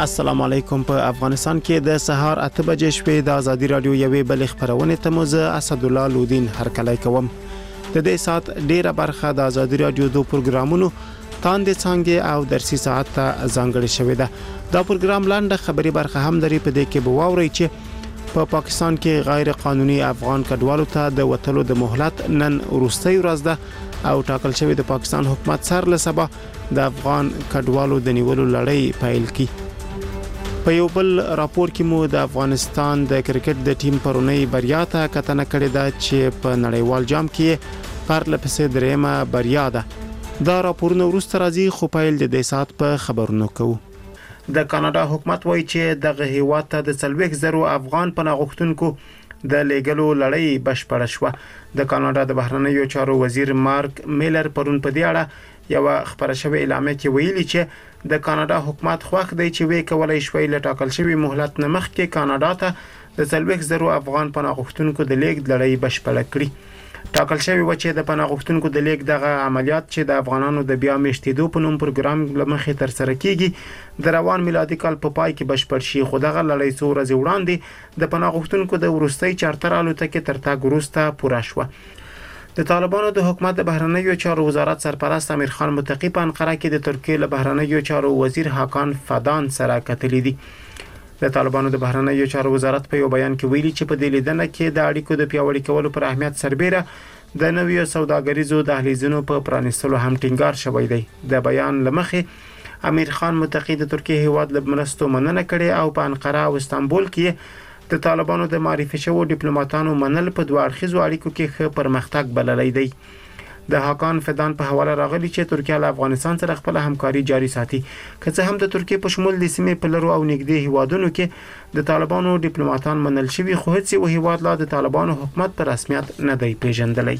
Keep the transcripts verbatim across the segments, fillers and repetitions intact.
السلام علیکم. په افغانستان کې د سهار اته بجې شپې د ازادي رادیو یوې بل خبرونه ته مو زه اسد الله لودین هرکلی کوم. د دې سات ډیره برخه د ازادي رادیو دو پروګرامونو تاندې څنګه او درسي ساعت ته ځانګړې شوې ده. دا پروګرام لاندې خبري برخه هم لري، په دې کې به واوري چې په پا پاکستان کې غیر قانوني افغان کډوالو ته د وټلو د مهلت نن وروستۍ ورځ ده او ټاکل شوی د پاکستان حکومت سر له سبا د افغان کډوالو د نیولو لړۍ پیل کی. په یو بل راپور کې مو د افغانستان د کرکټ د ټیم پرونی بریا ته کتنه کړې ده چې په نړیوال جام کې پرله پسې درېمه بریا ده. دا راپورونه وروسته راځي، خو پیل د دې سات په خبرونو کوو. د کاناډا حکومت وایي چې دغه هیواد ته د څلوېښت زره افغان پناه غوښتونکو د لیګلو لړۍ بشپړه شوه. د کاناډا د بهرنیو چارو وزیر مارک میلر پرون په دې اړه یو خبره شوی اعلامیه کې ویلي چې د کاناډا حکومت خوښ دی چې وی کولای شوی له ټاکل شوی مهلت نه مخکې کاناډا ته د څلوېښت زره افغان پناه غوښتونکو د لیګ لړۍ بشپړه کړي. ټاکل شوی و چې د پناه غوښتونکو د لیګ دغه عملیات چې د افغانانو د بیا میشتېدو په نوم پروګرام لمخې تر سره کیږي د روان میلادي کال په پای کې بشپړ شي، خو دغه لړۍ څو ورځې وړاندې د پناه غوښتونکو د ورستۍ چارتر الوتکې تر تګ وروسته پوره شوه. د طالبانو د حکومت د بهرنیو چارو وزارت سرپرست امیر خان متقی په انقره کې د ترکیې له بهرنیو چارو وزیر حاکان فدان سره کتلې دي. د طالبانو د بهرنیو چارو وزارت په یو بیان کې ویلي چې په دې لیدنه کې د اړیکو د پیاوړي کولو پر اهمیت سربېره د نویو سوداګریزو دهلیزونو په پرانیستلو هم ټینګار شوی دی. د بیان لمخې امیر خان متقی د ترکیې هیواد له مرستو مننه کړې او په انقره او استانبول کې د طالبانو د معرفي شوو ډیپلوماټانو منل په دوه اړخیزو اړیکو کې ښه پرمختګ بللی دی. د حاکان فدان په حواله راغلی چې ترکیه له افغانستان سره خپل همکاري جاري ساتي، که څه هم د ترکیې په شمول د سیمې په لرو او نږدې هیوادونو کې د طالبانو ډیپلوماټان منل شوي، خو هیڅ یو هیواد لا د طالبانو حکومت په رسمیت نه دی پیژندلی.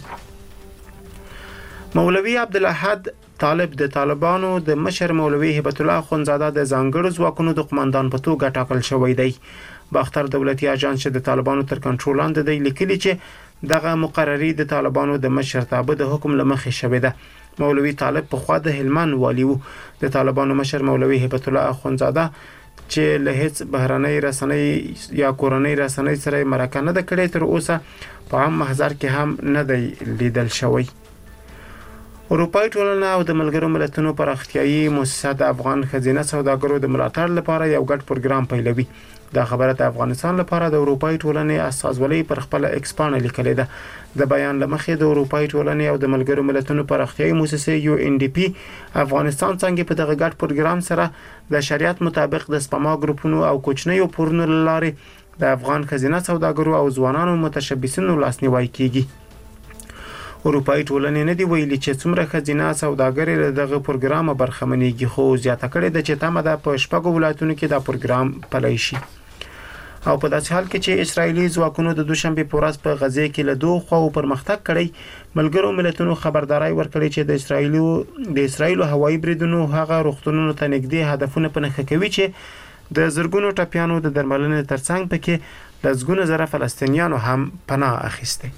مولوي عبدالاحد طالب د طالبانو د مشر مولوي هبت الله خونزاده د ځانګړو ځواکونو د قوماندان په توګه ټاکل شوی دی. باختر دولتي اژانس چې د طالبانو تر کنټرول لاندې دی لیکلي چې دغه مقرری د طالبانو د مشرتابه د حکم لمخې شوې ده. مولوي طالب په خوا د هلمند والی وو. د طالبانو مشر مولوي هبت الله خونزاده چې له هیڅ بهرنۍ رسنۍ یا کورنۍ رسنۍ سره مرکه نه ده کړې، تر اوسه په عام محضر کې هم نه دی لیدل شوی. اروپایي ټولنه او د ملګرو ملتونو پراختیایي مؤسسه د افغان خزینه سوداګرو د ملاتړ لپاره یو ګډ پروګرام پیلوي. دا خبره د افغانستان لپاره د اروپایي ټولنې استازولۍ پر خپل ایکس پاڼه لیکلې ده. د بیان لمخې د اروپایي ټولنې او د ملګرو ملتونو پراختیایي مؤسسه یو ان ډي پی افغانستان څنګه په دغه ګډ پروګرام سره د شریعت مطابق د سپما ګروپونو او کوچنیو پورونو لارې د افغان خزینه سوداګرو او ځوانانو متشبثینو لاسنیوي کیږي. اروپایي ټولنې نه دی ویلي چې څومره خزینه سوداګري له دغه پروګرام برخمنېږي، خو زیاته کړې ده چې تمه ده په شپږو ولایتونو کې دا پروګرام پلی شي. او په داسې حال کې چې اسرایلی ځواکونو د دوشنبه په ورځ په غزه کې له دوه خواو پرمختګ کړی، ملګرو ملتونو خبرداري ورکړې چې د اسرایلو د اسرایلو هوایي بریدونو هغه روغتونونو ته نږدې هدفونه په نښه کوي چې د زرګونو ټپیانو د درملنې ترڅنګ پکې لږونه زره فلسطینیانو هم پناه اخیسته.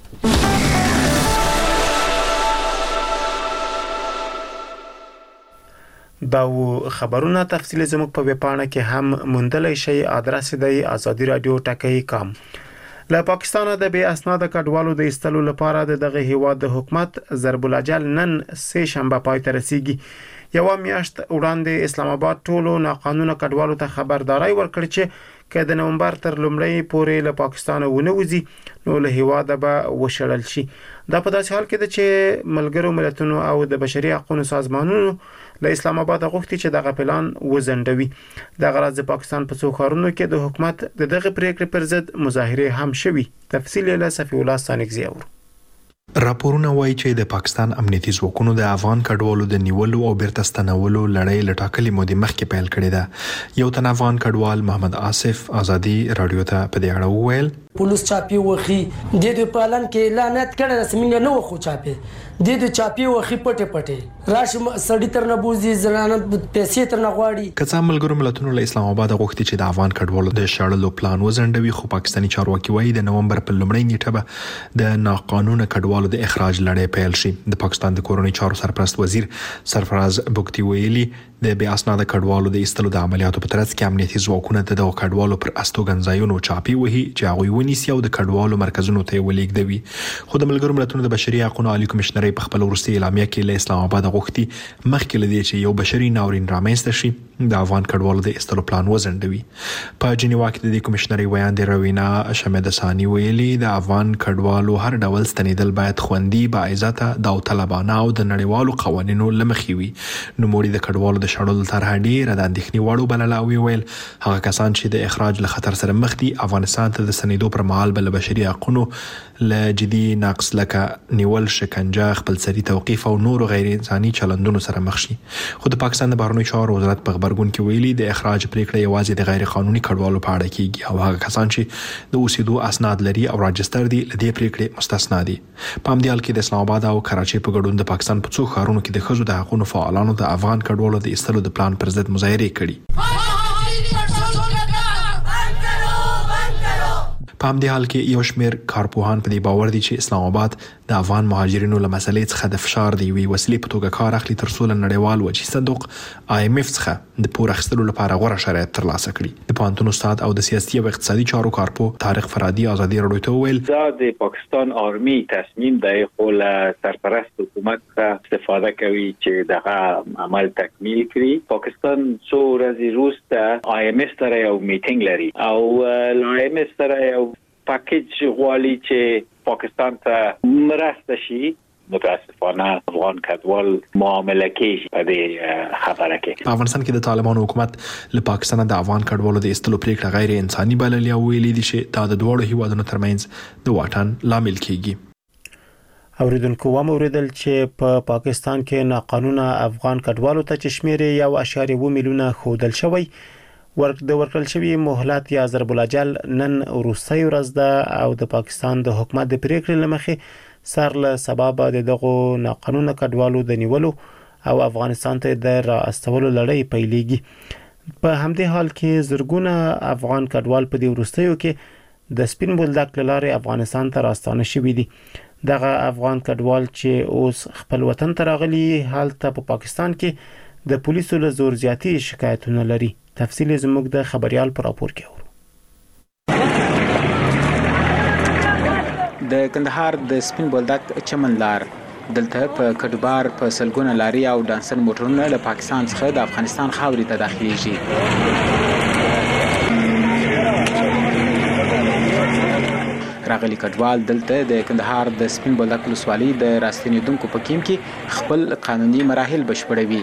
دا و خبرونه تفصیل زموږ په ویبپاڼه کې هم موندلی شئ. ادرس دی ازادي رادیو ټکی کام. له پاکستان د بې اسناده کډوالو د ایستلو لپاره د دغه هیواد د حکومت ضرب الاجل نن سه شنبه پای ته رسیږي. یو میاشت وړاندې اسلام آباد ټولو ناقانونه کډوالو ته خبرداري ورکړه چې که د نومبر تر لومړۍ پورې له پاکستان ونه وځي نو له هیواده به وشړل شي. دا په داسې حال کې ده چې ملګرو ملتونو او د بشري حقوقو سازمانونو له اسلام آباد غوښتي چې دغه پلان وزندوي. د غرض د پاکستان په څو ښارونو کې د حکومت د دغه پریکړې پر ضد مظاهره هم شوي. تفصیل له صفی الله ثانیګزی اور. راپورونه وایي چې د پاکستان امنیتي ځواکونو د افغان کډوالو د نیولو او بیرته ستنولو لړۍ له ټاکلې مودې مخکې پیل کړې ده. یو تن افغان کډوال محمد آصف ازادي رادیو ته په دې اړه وویل: پولیس چاپی وخی د دې په اعلان کې اعلانات کړه رسمي نه وخو چاپی د دې چاپی وخی پټه پټه راشي سړی تر نه بوزي زنانه پیسې تر نه غواړي. کڅا ملګرو ملتونو له اسلام آباد غوښتي چې د افغان کډوالو د شړلو پلان وزندوي، خو پاکستاني چارواکي وایي د نومبر په لومړۍ نیټه به د ناقانونه کډوالو د اخراج لړۍ پیل شي. د پاکستان د کورنۍ چارو سرپرست وزیر سرفراز بوکتی ویلي د بې اسناده کډوالو د ایستلو د عملیاتو په ترڅ کې امنیتي ځواکونه د دغو کډوالو پر استوګنځایونو چاپی وهي چې هغوی ونیسي او د کډوالو مرکزونو ته ولېږدوي. خو د ملګرو ملتونو د بشري حقوقو عالی کمشنرۍ په خپل وروستي اعلامیه کې له اسلام آباد غوښتي مخکې له دې چې یو بشري ناورین رامنځته شي د افغان کډوالو د ایستلو پلان وزندوي. په جنیوا کې د دې کمشنرۍ ویاندې روینا شمدسانی ویلي د افغان کډوالو هر ډول ستنیدل باید خوندي، باعزته، داوطلبانه او د نړیوالو قوانینو له مخې وي. نوموړي د کډوالو د شړلو طرحه ډېره د اندېښنې وړ وبلله او ویل هغه کسان چې د اخراج له خطر سره مخ دي افغانستان ته د ستنېدو پر مهال به له بشري حقوقو له جدي نقض لکه نیول، شکنجه، خپلسري توقیف او نورو غیر انساني چلندونو سره مخ شي. خو د پاکستان د بهرنیو چارو وزارت په غبرګون کې ویلي د اخراج پریکړه یوازې د غیر قانوني کډوالو په اړه کیږي او هغه کسان چې د اوسېدو اسناد لري او راجستر دي له دې پریکړې مستثنا دي. په همدې حال کې د اسلام آباد او کراچۍ په ګډون د پاکستان په څو ښارونو کې د ښځو د حقوقو فعالانو د افغان کډوالو د ایستلو د پلان پر ضد مظاهرې کړي. په همدې حال کې یو شمېر کارپوهان په دې باور دي چې اسلام آباد د افغان مهاجرینو له مسلې څخه د فشار د یوې وسیلې په توګه کار اخلي تر څو له نړیوال وجهي صندوق آی ایم اف څخه د پور اخیستلو لپاره غوره شرایط ترلاسه کړي. د پوهنتون استاد او د سیاسي او اقتصادي چارو کارپو طارق فرادي ازادي راډیو ته وویل دا د پاکستان آرمي تصمیم دی خو له سرپرست حکومت څخه استفاده کوي چې دغه عمل تکمیل کړي. پاکستان څو ورځې وروسته آی ایم اف سره یو میټینګ لري او له آی ایم اف سره یو پاکیج غواړي چې پاکستان ته مرسته شي. متاسفانه افغان کډوال معامله کېږي په دې خبره کې. په افغانستان کې د طالبانو حکومت له پاکستان د افغان کډوالو د ایستلو پریکړه غیر انساني بللې او ویلي دي چې دا د دوه هیوادونو ترمنځ د واټن لامل کیږي. اوریدونکو و موریدل چې په پا پاکستان کې ناقانونه افغان کډوالو ته چشمیر یو اشاریه و میلیونه خودل شوی ورک د ورکل شوی مهلت یا ضرب الاجل نن وروستۍ ورځ ده او د پاکستان د حکومت د پریکړې لمخې سر له سبب د دغو ناقانونه کډوالو د نیولو او افغانستان ته د راستولو لړۍ پیلېږي. په همدې حال کې زرګونه افغان کډوال په دې وروستیو کې د سپین بولدک لارې افغانستان ته راستانه شوي دي. دغه افغان کډوال چې اوس خپل وطن ته راغلي هلته په پاکستان کې د پولیسو له زور زیاتی شکایتونه لري. تفصیل زموږ د خبريال پر راپور کې اورو. د کندهار د سپین بولدک چمن لار دلته په کډبار په سلګونه لاري او ډانسن موټرونه له پاکستان څخه د افغانستان خاورې ته داخليږي. راغلي کډوال دلته د کندهار د سپین بولدک ولسوالۍ د راستنیدونکو په کیم کې خپل قانوني مراحل بشپړوي.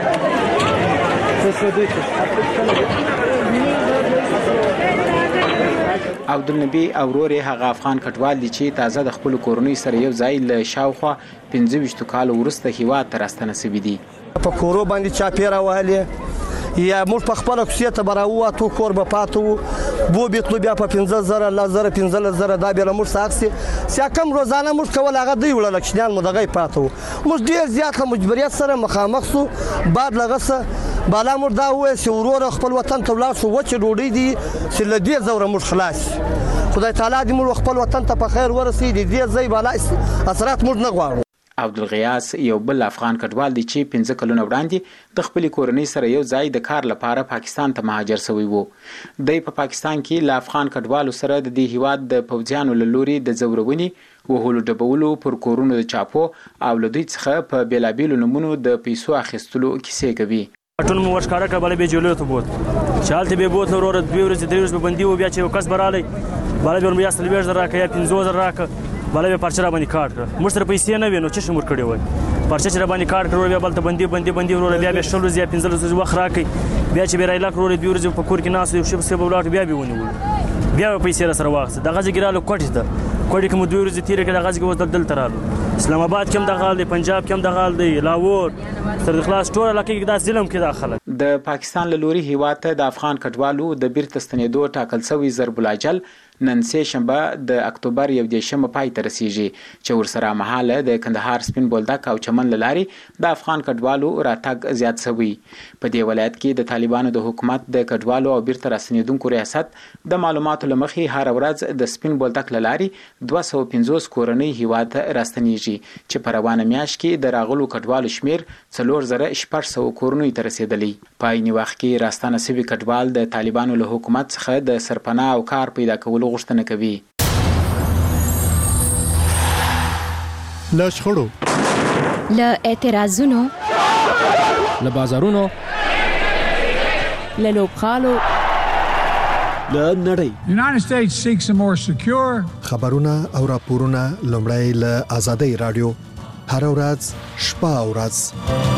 عبدالنبی او ورور هغه افغان کډوال دي چې تازه د خپل کورنۍ سره یو ځای له شاوخوا پنځه ویشت کال وروسته هیواد ته راستنه شوي دي. په کورو باندې چاپیره وهلې یا موږ په خپل کوڅې ته براووتو کور به پاتو بو بیتلو بیا په پنځه زره لا زره پنځه زره دا به موږ ساکسي سیا کم روزانه موږ کول هغه دی وړل کښنان مو دغه پاتو موږ ډیر زیات مجبوریت سره مخامخ سو بعد لغه بالا مور دا وې چې ورور خپل وطن ته ولاړ شو وچ ډوډۍ دي چې لدی زوره مور خلاص خدای تعالی دې مور خپل وطن ته په خیر ورسي دې ځای بالا اثرات مور نه غواړو. عبدالغیاس یو بل افغان کډوال دی چې پنځه کلونه وړاندې د خپل کورنۍ سره یو ځای د کار لپاره پاکستان ته مهاجر شوی وو. د په پاکستان کې له افغان کډوالو سره د دې هیواد د پوځیانو له لوري د زورونی وهلو ډبولو پر کورونو د چاپو او له دوی څخه په بیلابیلو نمونو د پیسو اخیستلو کیسې کوي. ټول مو ورشکاره کړ بل به جوړو ته بوت چالت به بوت ورور د دوی ورځې درې ورځې بندي و بیا چې کس برالي بل به مو یاسل ویژ راکې یا پنځه زره راکې بل به پرچا باندې کارت کړ مشتر پیسې نه وینو چې شمور کړی وای پرچا چې باندې کارت کړو بیا بل ته بندي بندي بندي ورور بیا به شل ورځې پنځه ورځې وخت راکې بیا چې به رایلا کړو دوی ورځې په کور کې ناس یو شپ سبب لاټ بیا به ونیول بیا پیسې سره واخص دغه ځګرالو کوټ ده کوټ کوم دوی ورځې تیر کې دغه ځګ وته دل ترالو اسلام آباد کې هم دغه دی پنجاب کې هم دغه دی لاهور تر خلاص ټول علاقې کې دا ظلم کې داخله د پاکستان له لوري هیواد ته د افغان کډوالو د بیرته ستنېدو ټاکل شوی ضرب الاجل نن سه شنبه د اکتوبر یو دیشمه پای ته رسیږي چې ورسره مهاله د کندهار سپین بولدک او چمن لاري د افغان کډوالو راتګ زیات شوی. په دې ولایت کې د طالبانو د حکومت د کډوالو او بیرته راستنیدونکو ریاست د معلوماتو لمخې هر ورځ د سپین بولدک لاري دوه سوه پنځوس کورنۍ هیواد راستنیږي چې په روانه میاشت کې د راغلو کډوالو شمیر څلور زره شپږ سوه کورنۍ ته رسیدلی. په عین وخت کې راستانه سوي کډوال د طالبانو له حکومت څخه د سرپناه او کار پیدا کولو غوښتنه کوي. له شخړو، له اعتراضونو، له بازارونو، له لوبغالو، له نړۍ. United States seeks a more secure. خبرونه او راپورونه لومړی له آزادۍ رادیو هر ورځ شپه او ورځ.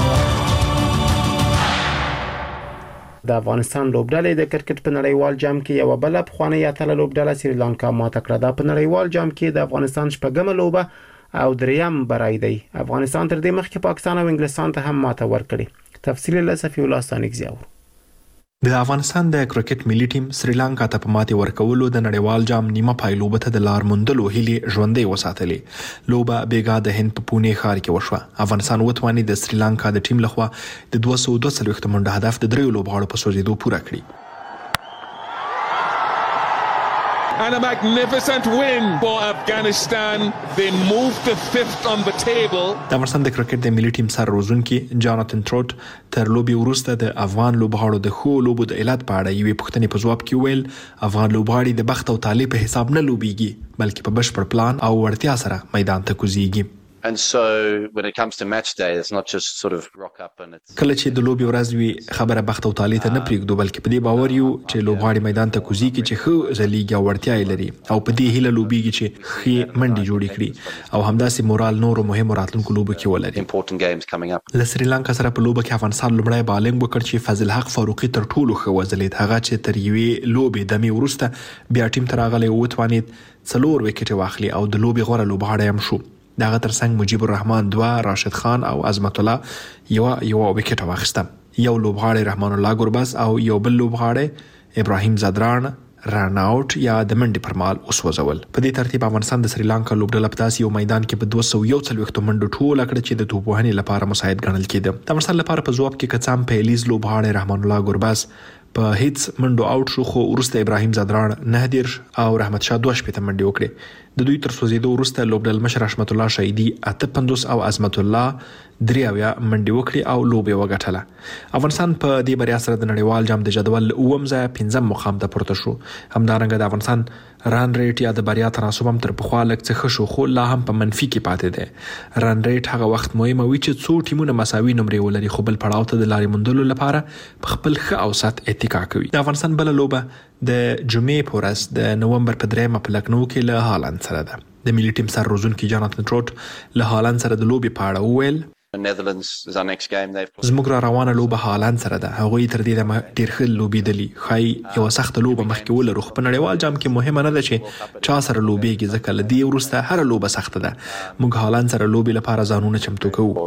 د افغانستان لوبډلې د کرکټ په نړیوال جام کې یو بل افغاني اتله لوبډله سریلانکا ماته کړه. د په نړیوال جام کې د افغانستان شپږمه لوبه او دریم برای دی. افغانستان تر دې مخکې پاکستان او انګلستان ته هم ماته ورکړي. تفصیل له صفی الله ثانیګزی اور. د افغانستان د کرکټ ملي ټیم سریلانکا ته په ماتې ورکولو د نړیوال جام نیمه پای لوبه ته د لار موندلو هیلې ژوندۍ وساتلې. لوبه بیګا د هند په پونه ښار کې وشوه. افغانستان وتواني د سریلانکا د ټیم لخوا د دوه سوه دوه څلوېښت منډه هدف د دریو لوبغاړو په سوځېدو پوره کړی. And a magnificent win for Afghanistan. They move to fifth on the table. د افغانستان د کرکټ د ملي ټیم سر روزونکي جاناتن تروټ تر لوبي وروسته د افغان لوبغاړو د خو لوبو د علت په اړه یوې پوښتنې په ځواب کې ویل افغان لوبغاړي د بخت او طالب په حساب نه لوبيږي بلکې په بشپړ پلان او وړتیا سره میدان ته کوزيږي. And so when it comes to match day, it's not just sort of rock up and it's کله چې د لوبي ورځ وي خبره بخت او طالب ته نه پریږدو بلکې په دې باور یو چې لوبغاړي میدان ته کوزيږي چې خو زلیږي او وړتیا لري او په دې هیله لوبيږي چې خې منډي جوړې کړي او همداسې مورال نور مهم راتلونکو لوبو کې ولري. important games coming up. له سریلانکا سره په لوبه کې افغانستان لومړی بالنګ وکړ چې فضل حق فاروقي تر ټولو ښه وځلید. هغه چې تر یوې لوبې دمې وروسته بیا ټیم ته راغلی او وتوانید څلور وکټ واخلي او د لوبې غوره لوبغاړی هم شو. دغه ترڅنګ مجيب الرحمن دوه، راشد خان او عظمت الله یو یو وکټ واخیسته. یو لوبغاړی رحمان الله ګربز او یو بل لوبغاړی ابراهیم زادران رن اوټ یا د منډي پر مال وسوځول. په دې ترتیب افغانستان د سریلانکا لوبډله په داسې یو میدان کې په دوه سوه یو څلوېښت منډو ټوله کړه چې د توپوهنې لپاره مساعد ګڼل کېده. د افغانستان لپاره په ځواب کې کڅام پیلیز لوبغاړی رحمان الله ګربز په هیڅ منډو اوټ شو خو وروسته ابراهیم زادران نه دیر او رحمت شاه دوه شپېته منډې وکړې. د دوی تر سوځېدو وروسته لوبډل مشر رحمت الله شهیدي اته پنځوس او عظمت الله درې اویا منډې وکړې او لوبې وګټله. افغانستان په دې بریا سره د نړیوال جام د جدول اووم ځای پنځم مقام ته پورته شو. همدارنګه د افغانستان رن ریټ یا د بریا تناسب هم تر پخوا لږ څه ښه شو خو لا هم په منفي کې پاتې دی. رن ریټ هغه وخت مهمه وي چې څو ټیمونه مساوي نمرې ولري خو بل پړاو ته د لارې موندلو لپاره په خپل ښه اوسط اتکا کوي. د افغانستان بل لوبه د جمعې په ورځ د نومبر په دریمه په لکنهو کې له هالند سره ده. د ملي ټیم سر روزونکي جاناتن تروټ له هالند سره د لوبې په اړه وویل Netherlands is our next game. They've زموږ را روانه لوبه هالند سره ده. هغوی تر دې دمه ډېر ښه لوبېدلي. ښایي یوه سخته لوبه مخکې ولرو خو په نړیوال جام کې مهمه نه ده چې چا سره لوبېږي ځکه له دې وروسته هره لوبه سخته ده. موږ هالند سره لوبې لپاره ځانونه چمتو کوو.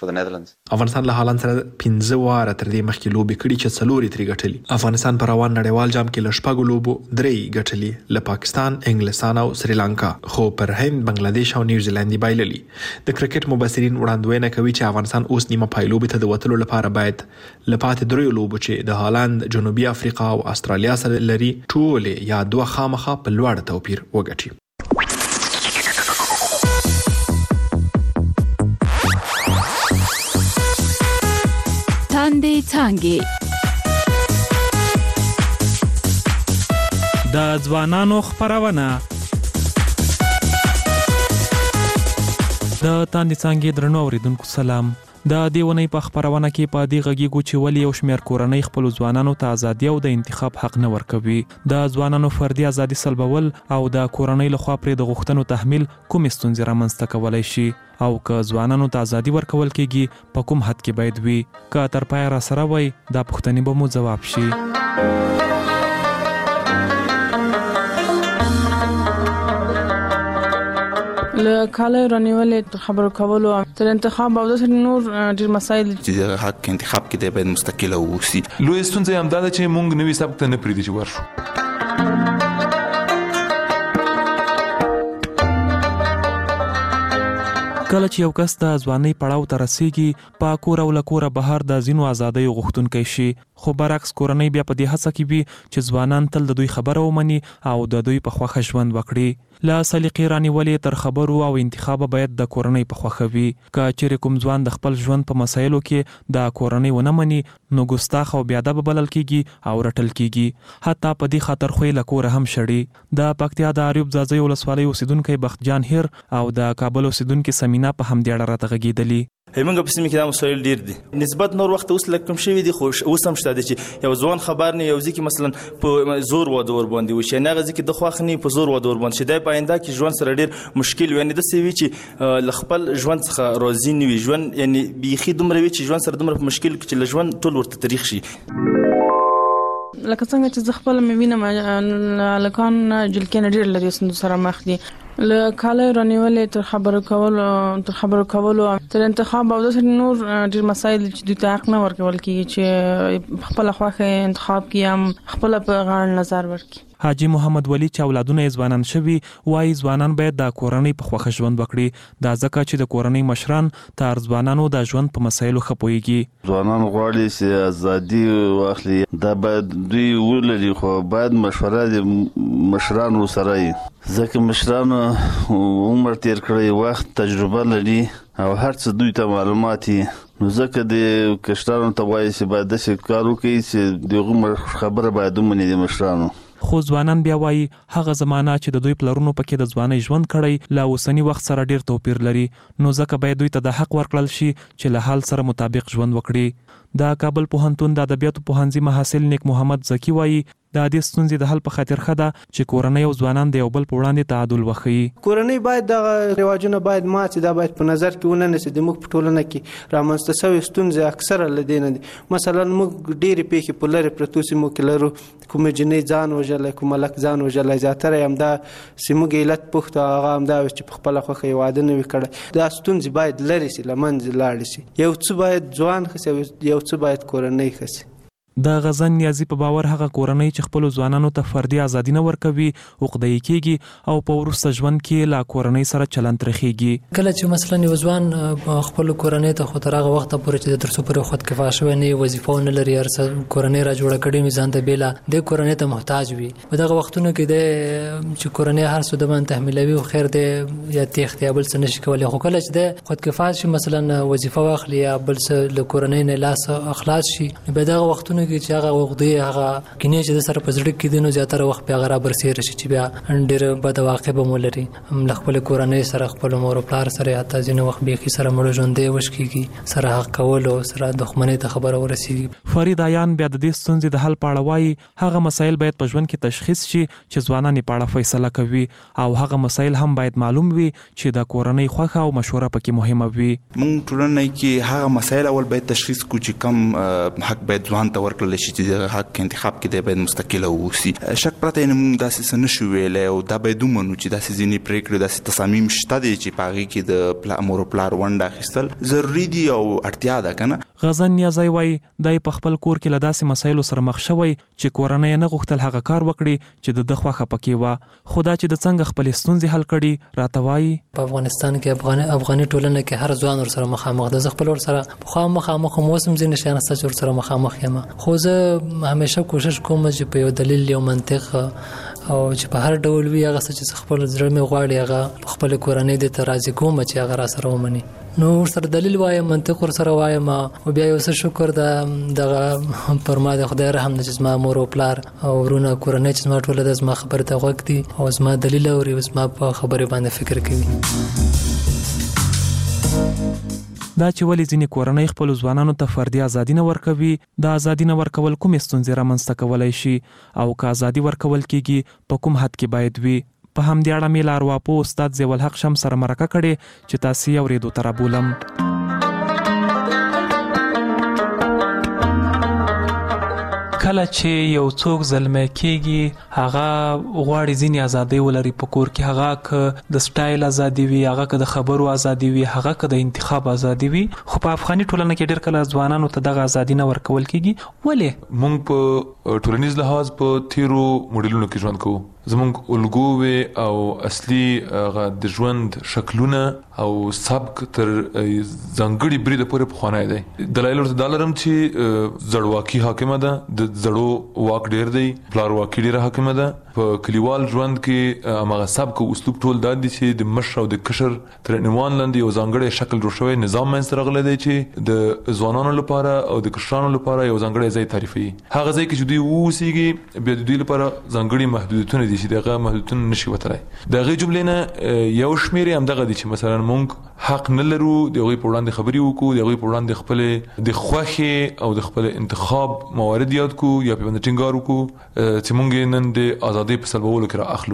افغانستان له هالند سره پنځه واره تر دې مخکې لوبې کړي چې څلور یې ترې ګټلي. افغانستان په روان نړیوال جام کې له شپږو لوبو درې ګټلي له پاکستان، انګلستان او سریلانکا خو پر هند، بنگلاديش او نیوزیلند یې بایللي. د کرکټ مبصرین وړاندوینه کوي چې افغانستان اوس نیمه پای لوبې ته د وتلو لپاره باید له پاتې دریو لوبو چې د هالند، جنوبي افریقا او استرالیا سره لري ټولې یا دوه خامخا په لوړ توپیر وګټي. تاندې څانګې د ځوانانو خپرونه د تاندې څانګې درنو اوریدونکو سلام. د دې ونې په خپرونه کې په دې غږیږو چې ولې یو شمېر کورنۍ خپلو ځوانانو ته ازادي او د انتخاب حق نه ورکوي. د ځوانانو فردي ازادي سلبول او د کورنۍ لخوا پرې د غوښتنو تحمیل کومې ستونزې رامنځته کولی شي او که ځوانانو ته ازادي ورکول کېږي په کوم حد کې باید وي. که تر پایه راسره وئ دا پوښتنې به مو ځواب شي. له کاله رانیولې خبرو کولو تر انتخاب او د نور ډیر مسایل چې حق انتخاب کې د باید مستقل اوسي. لوی ستونزه هم دا ده چې مونږ نوې سبق ته نه پریږدي چې ورشو. کله چې یو کس د ځوانۍ پړاو ته رسیږي په کور او لکوره بهر د ځینو آزادۍ غوښتونکی شي، خو برعکس کورنۍ بیا په دې هڅه کې وي چې ځوانان تل د دوی خبره ومني او د دوی په خوښه ژوند وکړي. له سلیقې رانیولې تر خبرو او انتخابه باید د کورنۍ په خوښه وي. که چیرې کوم ځوان د خپل ژوند په مسایلو کې د کورنۍ ونه مني نو ګستاخ او بېادبه بلل کیږي او رټل کیږي، حتی په دې خاطر خو یې له کوره هم شړي. د پکتیا د اریوب ځاځي ولسوالۍ اوسیدونکی بختجان هیر او د کابل اوسیدونکي سمینا په همدې اړه راته غږېدلي. همغه په سیمه کې دا مسایل ډیر دي، نسبت نور وخت اوس لکه کم شوی دي، خو اوس هم شته چې یو ځوان خبر نه یو ځکه مثلا په زور و دور باندې وشي نه غزي کې د خوخنی په زور و دور باندې شي د پاینده کې ژوند سره ډیر مشکل وي. نه د سوي چې ل خپل ژوند څخه راضي نه وي، ژوند یعنی بيخي دومره وي چې ژوند سره دومره مشکل کې چې ل ژوند ټول ورته تاریخ شي. لکه څنګه چې خپل مې وینم لکان جلکین ډیر لري سره مخ دي، له کاله رانیولې تر خبرو کولو تر خبرو کولو تر انتخاب او د نور ډیر مسایل چې د حق نه ورکول کیږي چې خپل خواخه انتخاب کیم خپل په غاړه نظر ورکړي. حاجی محمد ولی چې اولادونه یې ځوانان شوي وایي ځوانان باید د کورنۍ په خوښه ژوند وکړي، دا ځکه چې د کورنۍ مشران تر ځوانانو د ژوند په مسایلو ښه پوهیږي. ځوانان غواړي چې ازادي واخلي، دا باید دوی ولري، خو باید مشوره د مشرانو سره وي، ځکه مشرانو عمر تیر کړی، وخت تجربه لري او هر څه دوی ته معلومات دي، نو ځکه د کشرانو ته وایي چې باید داسې کار وکړي چې دغه خبره باید ومني د مشرانو. خو ځوانان بیا وایي هغه زمانہ چې د دوی پلرونو پکې د ځوانۍ ژوند کړی له اوسنی وخت سره ډیر توپیر لري، نو ځکه باید دوی ته د حق ورکړل شي چې له حال سره مطابق ژوند وکړي. د کابل پوهنتون د ادبیاتو پوهنځي محصل نیک محمد زکی وایي د دې ستونزې د حل په خاطر ښه ده چې کورنۍ او ځوانان د یو بل په وړاندې تعادل وښيي. کورنۍ باید د رواجونو باید مات دا باید په نظر کې ونه نیسي. د موږ په ټولنه کې رامنځته شوی ستونزې اکثره لدې نه دي. مثلا موږ ډېرې پیښې په لرې پرتو سیمو کې لرو، کومه جنۍ ځان وژلی، کوم هلک ځان وژلی، زیاتره یې همدا چې موږ علت پوښتو هغه همدا وي چې په خپله خوښه یې واده نه وي کړی. دا ستونزې باید لرې سي، له منځه لاړې سي. یو څه باید ځوان ښه سي، یو څه باید کورنۍ ښه سي. د غزن نیازی په باور هغه کورنۍ چې خپل ځوانانو ته فردي ازادي نه ورکوي عقده‌ای کیږي او په وروسته ژوند کې لا کورنۍ سره چلند ترخیږي. کله چې مثلا یو ځوان خپل کورنۍ ته خو تر هغه وخت پورې چې د ترڅو پر خود کفا شوی نه وظیفه نه لري، ارسه کورنۍ را جوړه کړي میزان ته بیلا د کورنۍ ته محتاج وي. په دغه وختونو کې د چې کورنۍ هر څه د باندې تحمیلوي او خیر دی یا تخت یا بل څه نشي کولای، خو کله چې د خود کفا شي مثلا وظیفه واخلي یا بل څه له کورنۍ نه لاس اخلاص شي، په دغه وختونو چې هغه وغدي هغه کینې چې د سره په زړه کې دینو زیاتره وخت بیا غره برسېر شي چې بیا ډېر بد واقع به مولري هم خپل کورنۍ سره خپل مور او پلار سره حتی ځینې وخت به سره مړ ژوندې وشکيږي، سره حق کول او سره دښمنۍ ته خبره ورسیږي. فرید عیان بیا د دې ستونزې د حل پاړه وایي هغه مسایل باید په ژوند کې تشخیص شي چې ځوانان یې پاړه فیصله کوي او هغه مسایل هم باید معلوم وي چې د کورنۍ خوښه او مشوره پکې مهمه وي. موږ ټولنه کې هغه مسایل اول باید تشخیص کو چې کم حق باید ځوان ته ورکړل شي چې د حق انتخاب کې دی باید مستقل اوسي. شک پرته نه موږ داسې څه نشو ویلی او دا باید ومنو چې داسې ځینې پرېکړې داسې تصامیم شته دي چې په هغې کې د مور او پلار ونډه اخیستل ضروري دي او اړتیا ده که نه. غزن نیازی وایي دی په خپل کور کې له داسې مسایلو سره مخ شوی چې کورنۍ یې نه غوښتل هغه کار وکړي چې د ده خوښه پکې وه، خو دا چې د څنګه خپلې ستونزې حل کړي راته وایي. په افغانستان کې افغاني افغاني ټولنه کې هر ځوان ورسره مخامخ ده. زه خپل ورسره پخوا مخامخ هم اوس هم ځینې شیان شته چې ورسره مخامخ یم، خو زه همیشه کوشش کوم چې په یو دلیل یو منطق او چې په هر ډول وي هغه څه چې خپل زړه مې غواړي هغه په خپل کورنۍ د ته راضي کوم چې هغه را سره ومني. نو ورسره دلیل وایم، منطق ورسره وایم او بیا یو څه شکر د دغه پر ما د خدای رحم چې زما مور او پلار او ورونه کورنۍ چې زما ټوله د زما خبرې ته غوږ دي او زما دلیل اوري او زما په خبرې باندې فکر کوي. دا چې ولې ځینې کورنۍ خپل ځوانانو ته فردي ازادي نه ورکوي، دا ازادي نه ورکول کومې ستونزې رامنځته کولی شي او که ازادي ورکول کیږي په کوم حد کې باید وي. په همدې اړه مې له ارواپوه استاد ضیاءالحق شمس سره مرکه کړې چې تاسې یې اورېدو ته رابولم. کله چې یو څوک زلمی کېږي هغه غواړي ځینې ازادۍ ولري په کور کې، هغه که د سټایل ازادي وي، هغه که د خبرو ازادي وي، هغه که د انتخاب ازادي وي، خو په افغاني ټولنه کې ډېر کله ځوانانو ته دغه ازادي نه ورکول کېږي. ولې؟ موږ په ټولنیز لحاظ په تیرو موډلونو کې ژوند کوو، زمونږ الګو او اصلي د ژوند شکلونه او سبک تر ځانګړي بریده پورې پخوانی دی. دلایل ورته دا لرم چې زړواکي حاکمه ده، د زړو واک ډیر دی، پلارواکي ډیره حاکمه ده. په کلیوال ژوند کې هغه سبک او اسلوب ټول دا دي چې د مشر او د کشر تر عنوان لاندې یو ځانګړی شکل جوړ شوی نظام منځته راغلی دی چې د ځوانانو لپاره او د کشرانو لپاره یو ځانګړی ځای تعریفوي. هغه ځای کې چې دوی اوسېږي بیا د دوی لپاره ځانګړي محدودیتونه دي چې دغه محدودیتونه نشي وتلی. د هغې جملې نه یو شمېر یې همدغه دي چې مثلا موږ حق نه لرو د هغوی په وړاندې خبرې وکړو، د هغوی په وړاندې خپلې د خوښې او د خپل انتخاب موارد یاد کړو یا په باندې ټینګار وکړو چې موږ نن د ازادۍ په سلبولو کې را اخلو.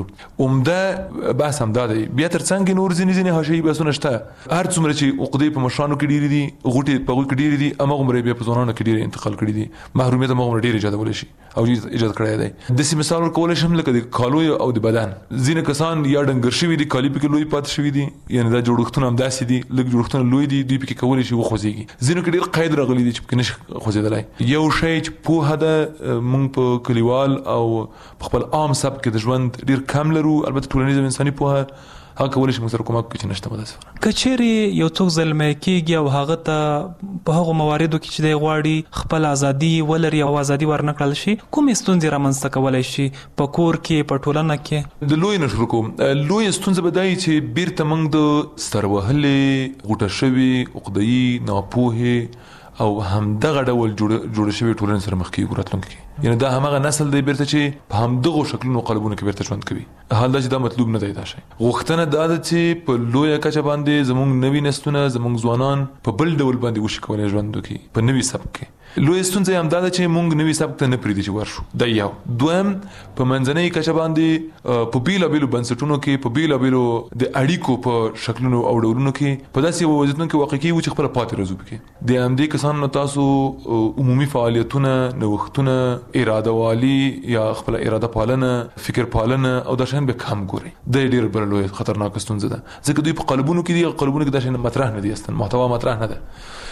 عمده بحث همدا دی. بیا تر څنګ نور ځینې ځینې حاشیهي بحثونه شته. هر څومره چې عقدې په مشرانو کې ډېرې دي، غوټې په هغوی کې ډېرې دي، هماغومره بیا په ځوانانو کې ډېرې انتقال کړي دي. محرومیت هماغومره ډېر ایجادولی شي او ایجاد کړی دی. داسې مثال ورکولی شم لکه د کالو او د بدن. ځینې کسان یا ډنګر شوي دي، کالي پکې لوی پاتې شوي دي، یعنې دا جوړښتونه همداسې دي، لږ جوړښتونه لوی دي، دوی پکې کولی شي وخوځېږي. ځینو کې ډېر قید راغلی دی چې پکې نشي خوځېدلی. یو شی چې پوهه ده موږ په کلیوال او په خپل عام سبک کې د ژوند ډیر کم لرو. البته ټولنیز او انساني پوهه هغه کولی شي موږ سره کومک وکړي چې نشته متاسفانه. که چیرې یو څوک زلمی کېږي او هغه ته په هغو مواردو کې چې دی غواړي خپل ازادي ولري او ازادي ورنه کړل شي، کومې ستونزې رامنځته کولی شي په کور کې، په ټولنه کې؟ د لوی نه شروع کوم. لویه ستونزه به دا وي چې بیرته موږ د سر وهلې، غوټه شوې، عقده‌يي، ناپوهې او همدغه ډول جوړ شوی ټولنې سره مخ کېږو راتلونکي کې. یعنې دا همغه نسل دی بیرته چې په همدغو شکلونو قالبونو کې بیرته ژوند کوي. حال دا چې دا مطلوب نه دی. دا شی غوښتنه دا ده چې په لویه کچه باندې زموږ نوي نسلونه، زموږ ځوانان په بل ډول باندې وشي کولی ژوند وکړي په نوي سبک کې. لویه ستونزه هم دا ده چې موږ نوي سبک ته نه پرېږدي چې ورشو. دا یو. دویم، په منځنۍ کچه باندې په بیلابیلو بنسټونو کې، په بیلابیلو د اړیکو په شکلونو او ډولونو کې په داسې یو وضعیتونو کې واقع کېږو چې خپله پاتې راځو پکې. د همدې کسانو نه تاسو عمومي فعالیتونه، نوښتونه، اراده والي یا خپل اراده پالنه، فکر پالنه او دا شیان به کم ګوري. دا ډېر بله لویه خطرناکه ستونزه ده، ځکه دوی په قالبونو کې دي. قالبونو کې دا شیان مطرح نه دي، اصلا محتوا مطرح نه ده.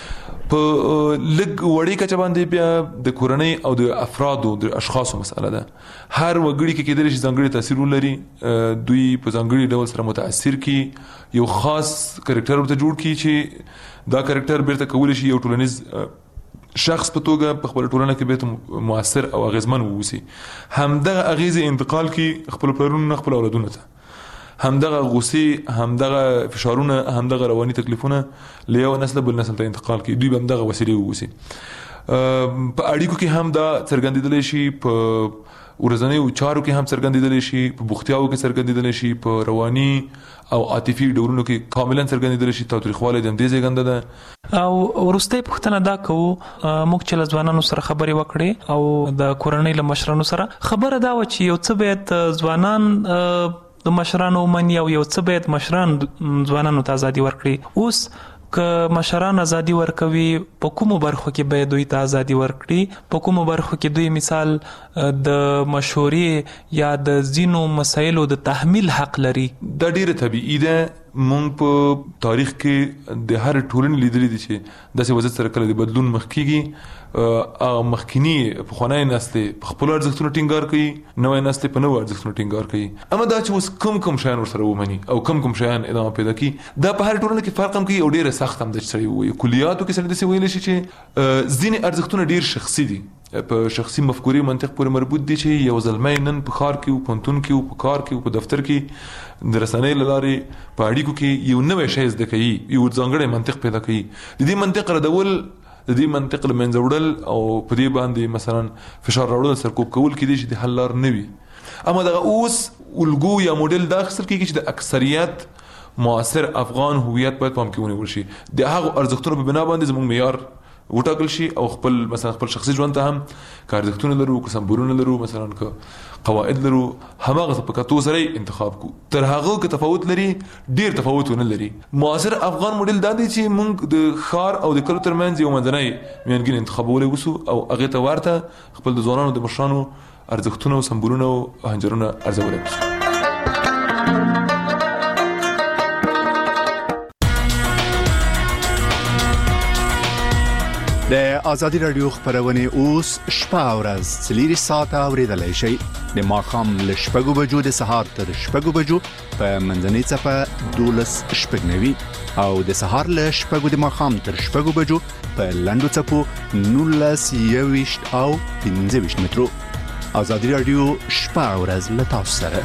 په لږ وړې کچه باندې بیا د کورنۍ او د افرادو د اشخاصو مسئله ده. هر وګړي کې کېدلی شي ځانګړي تاثیر ولري، دوی په ځانګړي ډول سره متاثر کړي، یو خاص کرکټر ورته جوړ کړي چې دا کرکټر بیرته کولی شي یو ټولنیز شخص په توګه په خپل ټولنه کې بیرته مؤثر او اغیزمن ووسی. همدغه اغیزې انتقال کړي خپل پلرونو نه خپل اولادونو ته. همدغه غصې، همدغه فشارونه، همدغه رواني تکلیفونه له یو نسل بل نسل ته انتقال کړي. دوی به همدغه وسیلې ووسی. په اړیکو کې هم دا څرګندېدلی شي، په ورځنیو چارو کې هم څرګندېدلی شي، په بوختیاوو کې څرګندېدلی شي، په رواني او عاطفي ډولونو کې کاملا څرګندېدلی شي. تاوتریخوالی د همدې زېږنده ده. او وروستۍ پوښتنه دا کوو، موږ چې له ځوانانو سره خبرې وکړې او د کورنۍ له مشرانو سره، خبره دا وه چې یو څه باید ځوانان د مشرانو ومني او یو څه باید مشران ځوانانو ته ازادي ورکړي. اوس که مشران ازادي ورکوي، په کومو برخو کې باید دوی ته ازادي ورکړي؟ په کومو برخو کې دوی مثال د مشورې یا د ځینو مسایلو د تحمیل حق لري؟ دا ډیره طبیعي ده. مونږ په تاریخ کې د هر ټولنې لیدلي دي چې داسې وضعیت سره کله د بدلون مخ کېږي. هغه مخکینی پخوانی نسلې په خپلو ارزښتونو ټینګار کوي، نوی نسلې په نوو ارزښتونو ټینګار کوي. اما دا چې اوس کوم کوم شیان ورسره ومني او کوم کوم شیان ادامه پیدا کړي، دا په هر ټولنه کې فرق هم کوي او ډېره سخت هم ده چې سړی ووایي. کلیاتو کې سړی داسې ویلی شي چې ځینې ارزښتونه ډېر شخصي دي، په شخصي مفکورې منطق پورې مربوط دي چې یو زلمی نن په ښار کې و، پوهنتون کې و، په کار کې و، په دفتر کې د رسنۍ له لارې په اړیکو کې یو نوی شی زده کوي، یو ځانګړی منطق پیدا کوي. د دې منطق ردول، د دې منطق له منځه وړل او په دې باندې مثلا فشار راوړل، سرکوب کول کېدای شي د حل لار نه وي. اما دغه اوس الګو یا موډل دا اخیستل کېږي چې د اکثریت معاصر افغان هویت باید پام کې ونیول شي. د هغو ارزښتونو په بنا باندې زموږ معیار وټاکل شي او خپل مثلا خپل شخصي ژوند ته هم که ارزښتونه لرو، که سمبولونه لرو، مثلا که قواعد لرو، هماغه په کتو سره انتخاب کو. تر هغه که تفاوت لري، ډیر تفاوت ونه لري. معاصر افغان موډل دا دی چې موږ د ښار او د کلو ترمنځ یو منځنی میانګین انتخابولی وسو او هغې ته ورته خپل د ځوانانو د مشرانو ارزښتونه او سمبولونه او هنجرونه ارزولی وسو. د ازادي رادیو خبرونه اوس شپه او ورځ څلور ساعته اوریدلای شئ د ماښام له شپږو بجو د سهار تر شپږو بجو په منځنۍ صفه دولس شپږنوي او د سهار له شپږو د ماښام تر شپږو بجو په لنډو څپو نولس یويشت او پنځه ویشت مترو. ازادي رادیو شپه او ورځ له تاسو سره.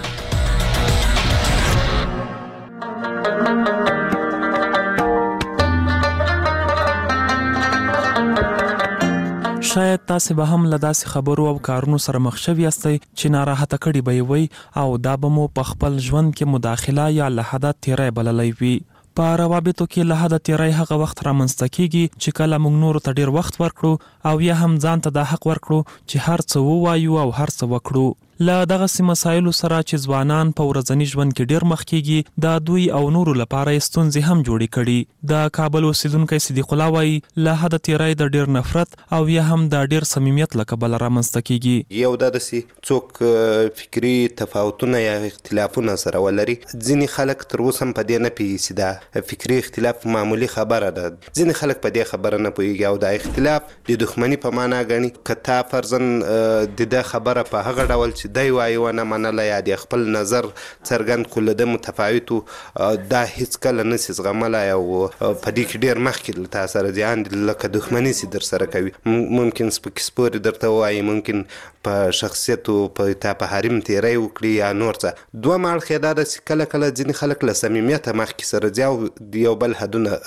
شاید تاسو به هم له داسې خبرو او کارونو سره مخ شوي یاستئ چې ناراحته کړي به وي او دا به مو په خپل ژوند کې مداخله یا له حده تیری بللی وي. په روابطو کې له حده تیری هغه وخت رامنځته کیږي چې کله موږ نورو ته ډیر وخت ورکړو او یا هم ځان ته دا حق ورکړو چې هر څه ووایو او هر څه وکړو. له دغه مسایلو سره چې ځوانان په ورځني ژوند کې ډیر مخ کیږي دا دوی او نورو لپاره ستونزې هم جوړې کړي. د کابل اوسیدونکو صدیق الله وایي له حده تیری د ډیر نفرت او یا هم د ډیر صمیمیت له کبله رامنځته کیږي. یو د داسې څوک فکری تفاوتونه یا اختلافونه سره ولري. ځینې خلک تر اوسه هم په دې نه پوهېږي دا فکری اختلاف معمولی خبره ده. ځینې خلک په دې خبره نه پوهېږي او دا اختلاف د دښمنۍ په معنا ګڼي. که تا فرضاً د ده خبره په هغه ډول چې دی وایي ونه منله یا د خپل نظر څرګند کړو له ده متفاوتو دا هیڅ کله نسي زغملی او په دې کې ډېر مخکې له تا سره زیان لکه دښمني سي در سره کوي. ممکن سپکې سپورې درته ووایي، ممکن په شخصیت او په تا په حریم تیری وکړي یا نور څه. دوه اړخ دا ده چې کله کله ځینې خلک له صمیمیته مخکې سره ځي او د یو بل حدونه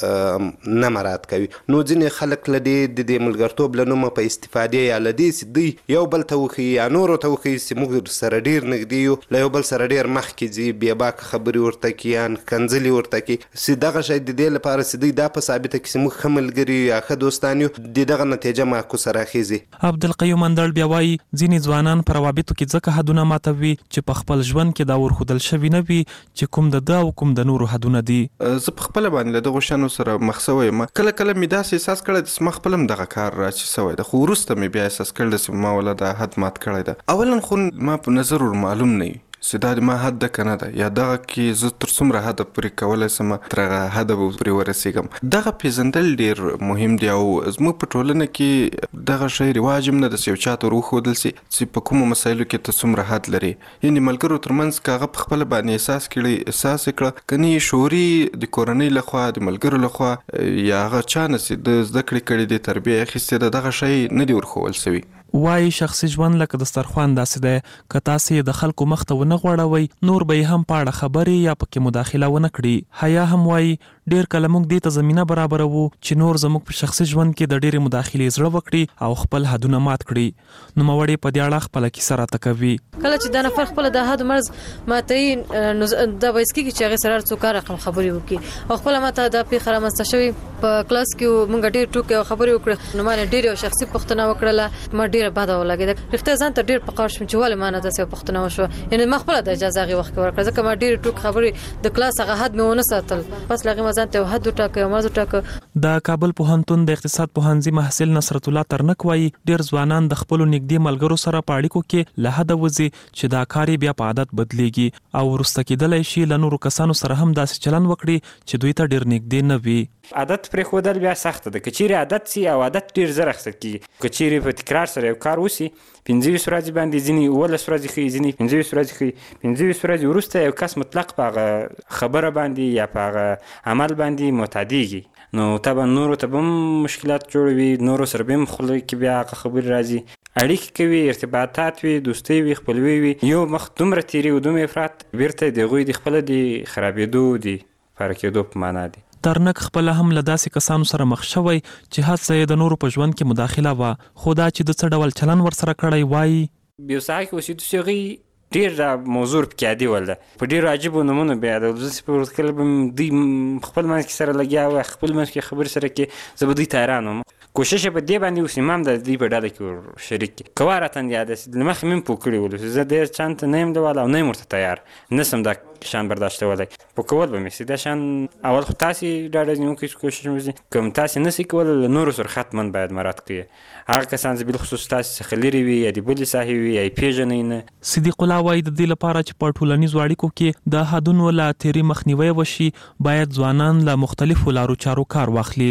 نه مراعات کوي. نو ځینې خلک له دې د دې ملګرتوب له نومه په استفادې یا له دې چې دوی یو بل ته وښیي یا نورو ته وښیي چې موږ سره ډیر نږدې یو، له یو بل سره ډیر مخکې ځي، بې باکه خبرې ورته کوي یا کنځلې ورته کوي. چې دغه شی د دې لپاره چې دوی دا په ثابته کړي چې موږ ښه ملګري یا ښه دوستان یو، د دغه نتیجه معکوسه راخیږي. عبدالقیوم اندړ بیا وایي ځینې ځوانان په روابطو کې ځکه حدونه ماتوي چې په خپل ژوند کې دا ورښودل شوي نه وي چې کوم د ده او کوم د نورو حدونه دي. زه په خپله باندې له دغو شیانو سره مخ سوی یم. کله کله مې داسې احساس کړی چې ما خپله هم دغه کار راچې سوی ده، خو وروسته مې بیا احساس کړی چې ما ولا دا حد مات کړی ده. اولا خو ما په نظر ور معلوم نه وي چې دا ما حد ده که نه ده، یا دغه کې زه تر څومره حده پورې کولی سم تر هغه حده به پورې ورسېږم. دغه پېژندل ډېر مهم دی او زموږ په ټولنه کې دغه شی رواج هم نه ده چې یو چا ته ور وښودل سي چې په کومو مسایلو کې ته څومره حد لري. یعنې ملګرو ترمنځ که هغه په خپله باندې احساس کړي احساس یې کړه، که نه یې شعوري د کورنۍ لخوا د ملګرو لخوا یا هغه چا نه چې د زده کړې کړي دي تربیه اخیستې ده، دغه شی نه دی ورښول سوي. وایي شخصي ژوند لکه دسترخوان داسې دی، که تاسې د خلکو مخ ته ونه غوړوئ نور به یې هم په اړه خبرې یا پکې مداخله ونه کړي. حیا هم وایي ډېر کله موږ دې ته زمینه برابروو چې نور زموږ په شخصي ژوند کې د ډېرې مداخلې زړه وکړي او خپل حدونه مات کړي. نوموړې په دې اړه خپله کیسه راته کوي. کله چې دا نفر خپله د حد مرز ماتوي نو دا باعث کېږي چې هغې سره هر څوک هر رقم خبرې وکړي. او خپله ماته دا پیښه رامنځته شوې په کلاس کې موږ ډېر ټوکې او خبرې وکړې، نو ما نه ډېرې یو شخصي پوښتنه وکړله، ما ډېره بده ولګېده. رښتیا ځان ته ډېر په قهر شوم چې ولې ما نه داسې یوه پوښتنه وشوه. یعنې ما خپله د اجازه هغې وخت کې ورکړه ځکه ما ډېرې ټوکې خبرې د کلاس هغه حد مې ونه ساتل. بس له هغې ما ځان ته یو حد وټاکه، یو مرز وټاکه. د کابل پوهنتون د اقتصاد پوهنځي محصل نصرت الله ترنک وایي ډېر ځوانان د خپلو نږدې ملګرو سره په اړیکو کې له حده وځي چې دا کار یې بیا په عادت بدلیږي او وروسته کېدلی شي له نورو کسانو سره هم داسې چلن وکړي چې دوی ته ډېر نږدې نه وي. عادت پرېښودل بیا سخته ده. که چیرې عادت سي او عادت ډېر زر اخیستل کېږي، که چیرې په تکرار سره یو کار وسي پنځه ویشت ورځې باندې ځینې اوولس ورځې ښیي، ځینې پنځه ویشت ورځې ښیي. پنځه ویشت ورځې وروسته یو کس مطلق په هغه خبره باندې یا په هغه عمل باندې معتادېږي، نو طبعا نورو ته به هم مشکلات جوړوي، نورو سره به هم خوله کې بیا هغه خبرې راځي، اړیکې کوي، ارتباطات وي، دوستۍ وي، خپلوي وي. یو مخ دومره تیري او دومره افراط بیرته د هغوی د خپله د خرابېدو د پاره کېدو په معنا دی. ترنک خپله هم له داسې کسانو سره مخ شوی چې هڅه یې د نورو په ژوند کې مداخله وه، خو دا چې د څه ډول چلن ورسره کړی وایي بې ساحه کې اوسېدو هغوی ډېر دا موضوع پکې عادي ول ده، په ډېرو عجیبو نومونو بیا د داسې په ورځ کله به دوی خپل منځ کې سره لګیا وه، خپل منځ کې خبرې سره کې زه به دوی ته حیران وم. کوشش یې په دې باندې وسي ما هم د دوی په ډله کې ور شریک کړي. که وارتن یاده سي له مخکې مې هم پوه کړي ولو زه ډېر چند ته نه یم لیواله او نه یم ورته تیار، نه سم دا شان برداشتولی. په کول به مې سي دا شان اول خو تاسې ډاډه نیونکی کوشش وکړئ، که هم تاسې نه سي کولی له نورو سره حتما باید مراعات کړئ. هغه کسان چې بالخصوص تاسې څخه لرې وي یا د بلې ساحې وي یا یې پېژنئ نه. صدیق الله وایي د دې لپاره چې په ټولنیزو اړیکو کې د حدونو له تېري مخنیوی وشي باید ځوانان له مختلفو لارو چارو کار واخلي.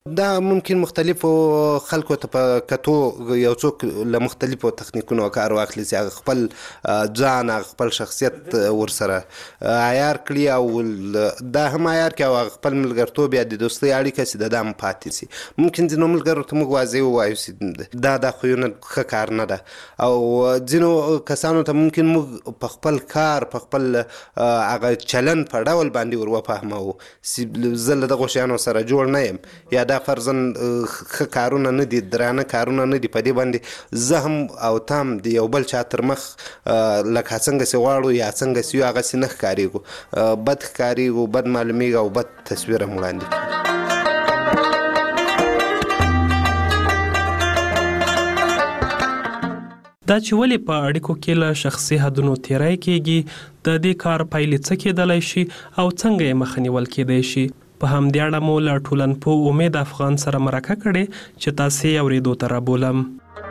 دا ممکن مختلفو خلکو ته په کتو یو څوک له مختلفو تخنیکونو کار واخلي چې هغه خپل ځان هغه خپل شخصیت ورسره عیار کړي او دا هم عیار کړي او خپل ملګرتوب یا د دوستۍ اړیکه چې د دام پاتې سي. ممکن ځینو ملګرو ته موږ واضح ووایو چې دا دا خویونه ښه کار نه ده او ځینو کسانو ته ممکن موږ په خپل کار په خپل هغه چلن په ډول باندې ور وفهمو چې زه له دغو شیانو سره جوړ نه یم یا دا فرضاً ښه کارونه نه دي، درانه کارونه نه دي، په دې باندې زه هم او ته هم د یو بل چا تر مخ لکه څنګه چې غواړو یا څنګه چې یو هغسې نه ښکارېږو، بد ښکارېږو، بد معلومېږو او بد تصویر هم وړاندې کوو. دا چې ولې په اړیکو کې له شخصي حدونو تیری کېږي، د دې کار پایلې څه کېدلی شي او څنګه یې مخه نیول کېدی شي. په همدې اړه مو له ټولنپوه امید افغان سره مرکه کړې چې تاسې یې اورېدو ته رابولم.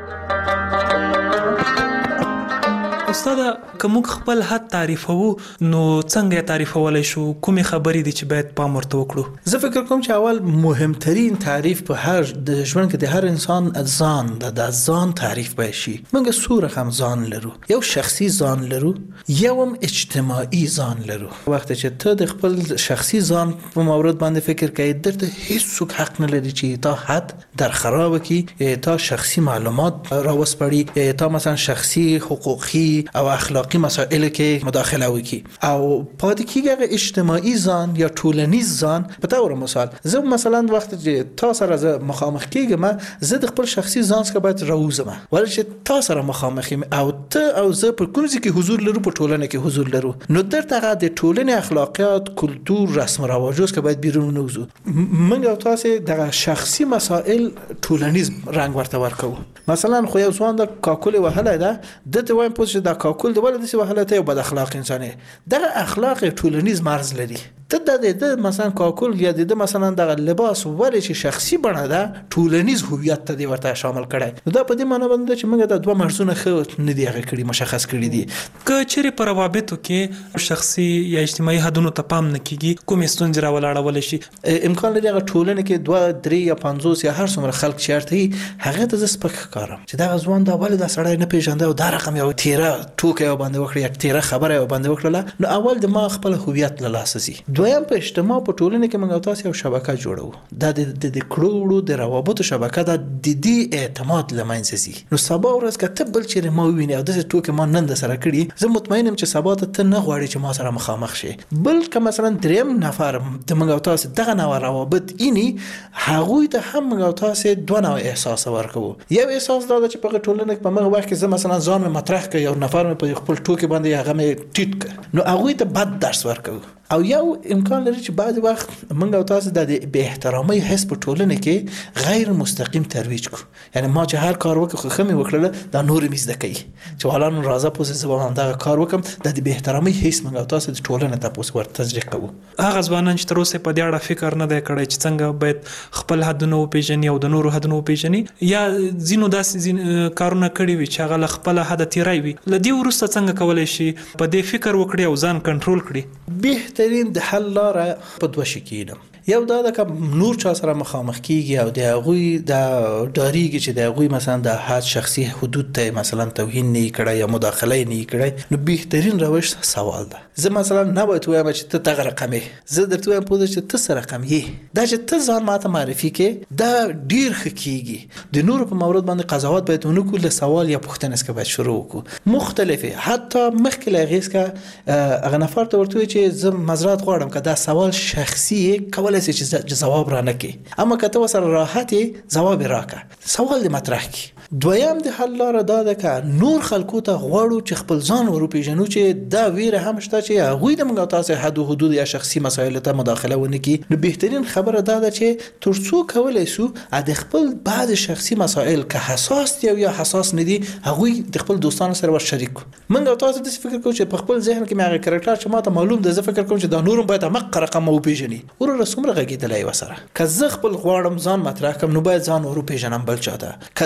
استاده، که موږ خپل حد تعریفو نو څنګه یې تعریفولی شو؟ کومې خبرې دي چې باید پام ورته وکړو؟ زه فکر کوم چې اول مهمترین تعریف په هر د ژوند کې د هر انسان ځان د د ځان تعریف باید شي. موږ څو رقم ځان لرو، یو شخصي ځان لرو، یو هم اجتماعي ځان لرو. وخت چې ته د خپل شخصي ځان په مورد باندې فکر کوي، درته هیڅوک حق نه لري چې تا حد در خراب کړي، تا شخصي معلومات راوسپړي، تا مثلا شخصي حقوقي او اخلاقی مسائل کې مداخله وکړي. او پاتې کېږي هغه اجتماعي ځان یا ټولنیز ځان. په تور مثال زه مثلا وخت چې تا سره زه مخامخ کېږم، زه د خپل شخصي ځان څخه باید راوځم، ولې چې تا سره مخامخ یم او ته او زه په کوم ځای کې حضور لرو، په ټولنه کې حضور لرو، نو درته هغه د ټولنې اخلاقیات، کلتور، رسم رواجو څخه باید بیرون نوځو. موږ او تاسو دغه شخصي مسائل ټولنیز رنګ ورته ورکو. مثلا خو یو ځوان د کاکل وهله ده، دته وایم پوه چې د کاکل د ولې داسې وهله ته یو بد اخلاق انسان یې، دغه اخلاق ټولنیز مرز لري. ته د مثلا کاکل یا د مثلا دغه لباس ولې چې شخصي بڼه ده، ټولنیز هویت ته دی ورته شامل کړی. نو دا په دې معنی باندې چې موږ د دوه مرزونه ښه نه دي هغه کړي، مشخص کړي دي. که چیرې په روابطو کې شخصي یا اجتماعي حدونو ته پام نه کیږي، کومې ستونزې راولاړولی شي؟ امکان لري هغه ټولنه کې دوه درې یا پنځوس یا هر څومره خلک چیرته وي، هغه ته زه سپک ښکارم چې دغه ځوان دا ولې دا سړی نه پېژنده او دا رقم یو تیره ټوکه یې باندې وکړه یا تیره خبره یې باندې وکړله. نو اول د ما خپل هویت له لاسه ځي. دویم په اجتماع په ټولنه کې موږ تاسو یو شبکه جوړو، دا د د کړوړو د روابطو شبکه ده، د دې اعتماد لمنځه ځي. نو سبا ورځ که ته بل چیرې ما ووینې او داسې ټوکې ما نن د سره کړي، زه مطمئن یم چې سبا ته ته نه غواړې چې ما سره مخامخ شي. بل که مثلا دریم نفر د موږ تاسو دغه نوع روابط اینی، هغوی ته هم موږ تاسو دوه نوع احساس ورکو. یو احساس دا چې په ټولنه کې په موږ وخت کې زه مثلا ځان مطرح کړ، یو نفر مې په خپل ټوکې باندې هغه مې ټیټ کړ، نو هغوی ته بد درس ورکو. او یو امکان لري چې بعض وخت موږ او تاسو د بې احترامۍ حس په ټولنه کې غیر مستقیم ترویج کو. یعنی ما چې هر کار وکړ خو خمه وکړله، دا نور مې زده کوي چې حالا نن راځه پوسې زه هم دا کار وکم. د بې احترامۍ حس موږ او تاسو د ټولنه ته پوس ورته تشریح کوو. هغه ځوانان چې تر اوسه په دې اړه فکر نه دی کړی چې څنګه باید خپل حدونه وپیژني او د نورو حدونه وپیژني، یا ځینو داسې کارونه کړي وي چې هغه له خپل حد تیری وي، له دې وروسته څنګه کولی شي په دې فکر وکړي او ځان کنټرول کړي؟ بهترین د حل لاره په دوه شي کېږي. یو دا د نور چا سره مخامخ کیږي او د هغوی د ډاریږي چې د هغوی مثلا د حد شخصي حدود ته مثلا توهین نه کړي یا مداخله نه کړي، نو بهترین روش سوال ده. زه مثلا نه باید وایم چې ته دغه رقم یې، زه درته وایم پوه چې ته څه رقم یې. دا چې ته ځان ماته معرفي کې دا ډیر ښه کیږي. د نورو په مورد باندې قضاوت باید ونه کړو، له سوال یا پوښتنې څخه باید شروع وکړو. مختلفه حتی مخکې له هغې څخه هغه نفر ته ورته وایي چې زه معذرت غواړم که دا سوال شخصي کولی شي چې جواب را نکړي، اما که ته ورسره راحت یې ځواب یې راکړه، سوال دې مطرح کړي. دویم د حل لاره دا ده که نور خلکو ته غواړو چې خپل ځان وروپېژنو چې دا ویره هم شته چې هغوی د موږ تاسو حد او حدود یا شخصي مسایلو ته مداخله ونه کړي. نو بهترین خبره دا ده چې تر څو کولی شو د خپل بعض شخصي مسایل که حساس دي یا حساس نه دي، هغوی د خپل دوستانو سره ور شریک کړو. موږ تاسو داسې فکر کوو چې په خپل ذهن کې مې هغه کرکټر چې ماته معلوم ده، زه فکر کوم چې دا نورم باید همغه رقم وپېژني. وروره څومره غږېدلی وسره که زه خپل غواړم ځان مطرح کړم، نو باید ځان وروپېژنم بل چا ته. که بل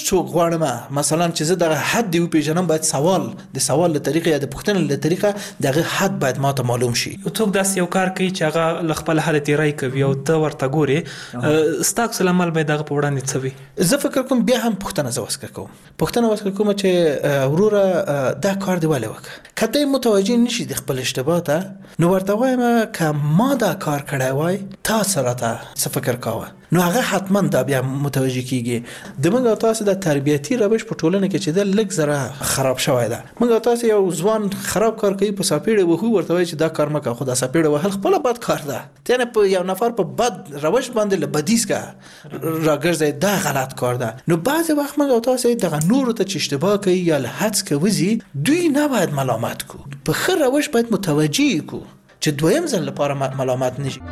څوک غواړم مثلا چې زه دغه حد دی پیژنم باید سوال د سوال له طریقې یا د پوښتنې له طریقې دغه حد باید ماته معلوم شي. څوک داس یو کار کوي چې هغه ل خپل حالت رای کوي او ته ورته ګوري ستاک سلامال به دغه په وړاندې څوي. زه فکر کوم بیا هم پوښتنه زه وسکه کوم پوښتنه وسکه کوم چې وروره دا کار دی ولې وکړه کته متوجه نشي د خپل اشتباه ته نو ورته وایم که ما دا کار کړی وای تا سره ته څه فکر کاوه نو هغه حتما دا بیا متوجه کیږي. د موږ تاسو د تربیتی روش په ټولنه کې چې د لږ زره خراب شوی ده موږ تاسو یو ځوان خراب کار کوي په ساپیړه وهو ورته وای چې دا کار مکه خو دا ساپیړه وهل خپل بد کار ده یعنی په یو نفر په بد روش باندې لبدیس کا راګرځي دا غلط کار ده. نو بعضی وخت موږ تاسو دغه نور ته چې اشتباه کوي یا لحظ کوي دوی نه باید ملامت کو په خیر روش باید متوجه کو چې دویم ځل لپاره ملامت نشي.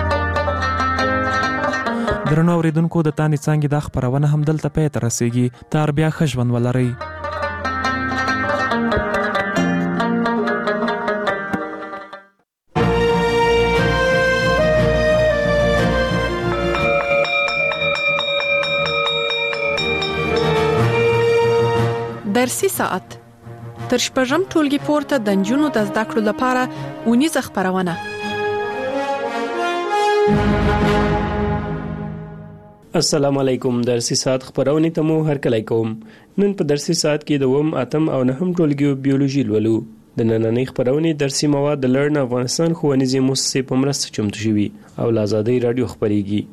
درنو اوریدونکو د تانی څنګه د خبرونه هم دلته پېټ رسیږي تر بیا خښون ولري. درسي ساعت تر شپږم ټولګي پورته د نجونو د زده کړو لپاره ونیزه خبرونه. السلام علیکم. درسي ساعت خبرونه ته مو هرکلی کوم. نن په درسي ساعت کې د وم اتم او نهم ټولګي بیولوژي لولو. د نننۍ خبرونه درسي مواد د لرن افغانستان ښوونیزې مؤسسې په مرسته چمتو شوي او له آزادۍ رادیو خبريږي.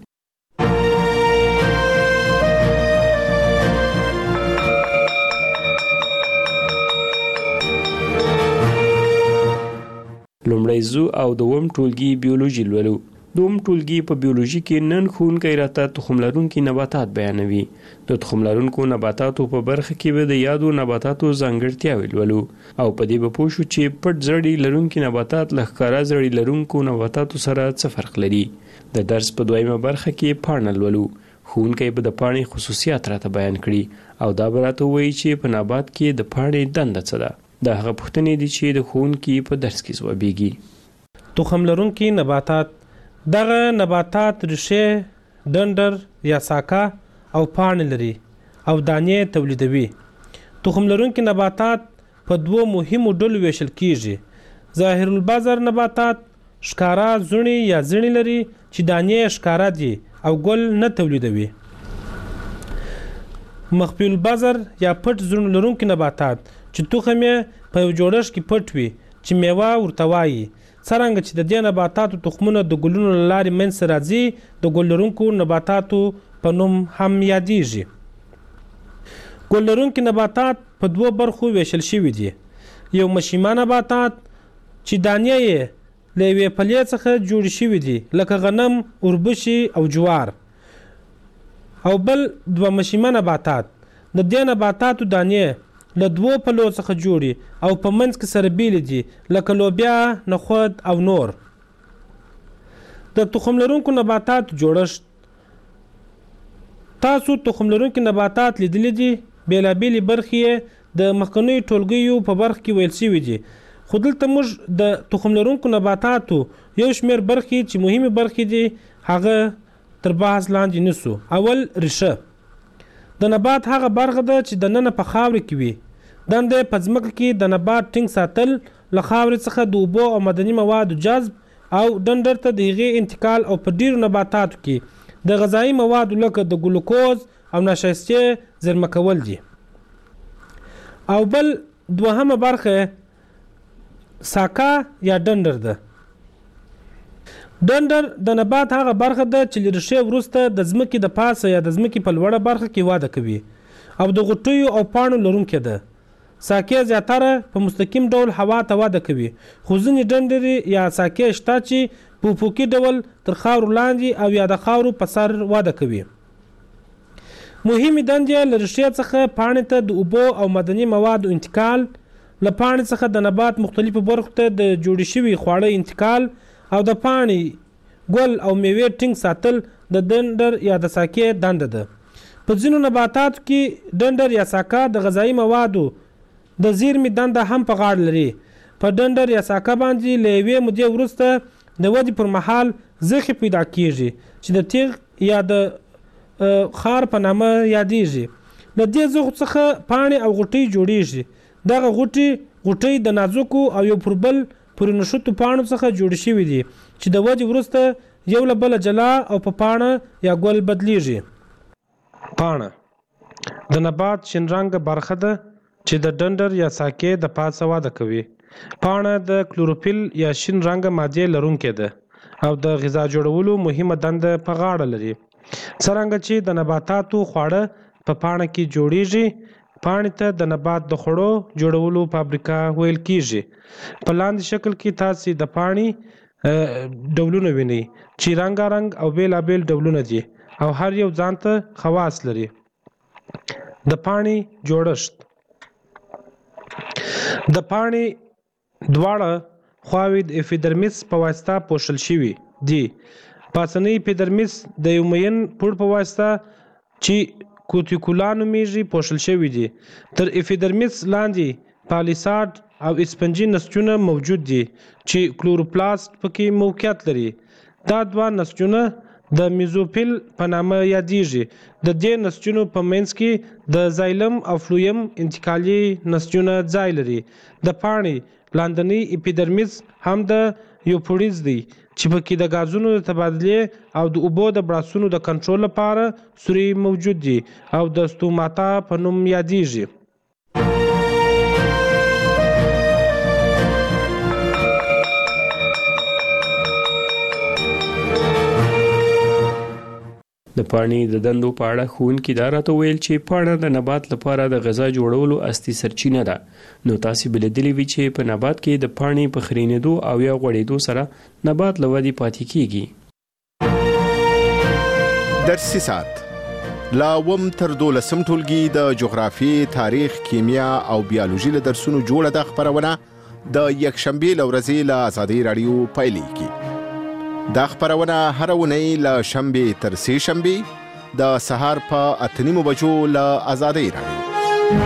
لومړی زو او دوم ټولګي بیولوژي لولو. دوم ټولګي په بیولوژي کې نن ښوونکی راته تخم لرونکي نباتات بیانوي. د تخم لرونکو نباتاتو په برخه کې به د یادو نباتاتو ځانګړتیاوې لولو او په دې به پوه شو چې پټ زړي لرونکي نباتات له ښکاره زړي لرونکو نباتاتو سره څه فرق لري. د درس په دویمه برخه کې پاڼه لولو. ښوونکی به د پاڼې خصوصیات راته بیان کړي او دا به راته ووایي چې په نبات کې د پاڼې دنده څه ده. دا هغه پوښتنې دي چې د ښوونکي په درس کې ځوابیږي. تخم لرونکي نباتات دغه نباتات ریښې ډنډر یا ساکه او پاڼې لري او دانې تولیدوي. تخم لرونکي نباتات په دوو مهمو ډلو ویشل کیږي. ظاهر البذر نباتات ښکارا زړي یا زړي لري چې دانې ښکارا دي او ګل نه تولیدوي. مخفي البذر یا پټ زړي لرونکي نباتات چې تخم یې په یو جوړښت کې پټ وي چې میوه ورته وایي. څرنګه چې د دې نباتاتو تخمونه د ګلونو له لارې منځته راځي د ګل لرونکو نباتاتو په نوم هم یادیږي. ګل لرونکي نباتات په دوو برخو ویشل شوي دي. یو مشیمه نباتات چې دانې یې له یوې پلې څخه جوړې شوي دي لکه غنم، اوربشې او جوار. او بل دوه مشیمه نباتات د دې نباتاتو دانې له دوو پلو څخه جوړي او په منځ کې سره بیل دي لکه لوبیا، نخود او نور. د تخم لرونکو نباتات جوړښت. تاسو تخم لرونکي نباتات لیدلي دي. بیلابېلې برخې د مخکنیو ټولګیو په برخه کې ویل شوي دي خو دلته موږ د تخم لرونکو نباتاتو یو شمېر برخې چې مهمې برخې دي هغه تر بحث لاندې نیسو. اول ریښه. د نبات هغه برخه ده چې دننه په خاورې کې وي. دنده په ځمکه کې د نبات ټینګ ساتل، له خاورې څخه د اوبو او معدني موادو جذب او ډنډر ته د هغې انتقال او په ډیرو نباتاتو کې د غذایي موادو لکه د ګلوکوز او نشایستې زیرمه کول دي. او بل دوهمه برخه ساکه یا ډنډر ده. ډنډر د نبات هغه برخه ده چې له ریښې وروسته د ځمکې د پاسه یا د ځمکې په لوړه برخه کې وده کوي او د غوټیو او پاڼو لرونکې ده. ساکه زیاتره په مستقیم ډول هوا ته وده کوي خو ځینې ډنډرې یا ساکه شته چې په افقي ډول تر خاورو لاندې او یا د خاورو په سر وده کوي. مهمې دندې له ریښې څخه پاڼې ته د اوبو او معدني موادو انتقال، له پاڼې څخه د نبات مختلفو برخو ته د جوړې شوي خواړه انتقال او د پاڼې ګل او میوې ټینګ ساتل د ډنډر یا د ساکه دنده ده. په ځینو نباتاتو کې ډنډر یا ساکه د غذایي موادو د زیرمې دنده هم په غاړه لري. په ډنډر یا ساکه باندې له یوې مودې وروسته د ودې پر مهال زخې پیدا کیږي چې د تیغ یا د خار په نامه یادیږي. له دې زغ څخه پاڼې او غوټۍ جوړیږي. دغه غوټي غوټۍ د نازکو او یو پر بل پورې نښتو پاڼو څخه جوړې شوي دي چې د ودې وروسته یو له بله جلا او په پاڼه یا ګل بدلیږي. پاڼه د نبات شین رنګه برخه ده چې د ډنډر یا ساقې د پاسه وده کوي. پاڼه د کلوروفیل یا شین رنګه مادې لرونکې ده او د غذا جوړولو مهمه دنده په غاړه لري. څرنګه چې د نباتاتو خواړه په پاڼه کې جوړیږي، پاڼې ته د نبات د خوړو جوړولو فابریکه ویل کیږي. په لاندې شکل کې تاسو د پاڼې ډولونه وینئ چې رنګارنګ او بیلابیل ډولونه دي او هر یو ځانته خواص لري. د پاڼې جوړښت د پاڼې دواړه خواوې د اپیډرمیس په واسطه پوښل شوي دي. پاسنی اپیډرمیس د یو مین پوړ په واسطه چې کوتیکولا نومیږي پوښل شوي دي. تر اپیډرمیس لاندې پالیساډ او اسپنجي نسجونه موجود دي چې کلوروپلاست پکې موقعیت لري. دا دوه نسجونه د میزوفیل په نامه یادیږي. د دې نسجونو په منځ کې د زایلم او فلویم انتقالي نسجونه ځای لري. د پاڼې لاندنی اپیډرمیس هم د یوپوډیز دی چې پکې د غازونو د تبادلې او د اوبو د براسونو د کنټرول لپاره سوري موجود دي او د ستوماتا په نوم یادیږي. د پاڼې د دندو په اړه ښوونکي دا راته ویل چې پاڼه د نبات لپاره د غذا جوړولو اصلي سرچینه ده. نو تاسو به لیدلی وي چې په نبات کې د پاڼې په خرینېدو او یا غوړېدو سره نبات له ودې پاتې کیږي. درسي ساعت لا وم تر دولسم ټولګي د جغرافي، تاریخ، کیمیا او بیولوژي له درسونو جوړه د خبرونه د یکشنبه لورځي له آزادۍ رادیو پایلیږي. دا خبرونه هر ونی له شنبه تر سه شنبه د سهار په اته نیمو بجو له آزادۍ رادیو.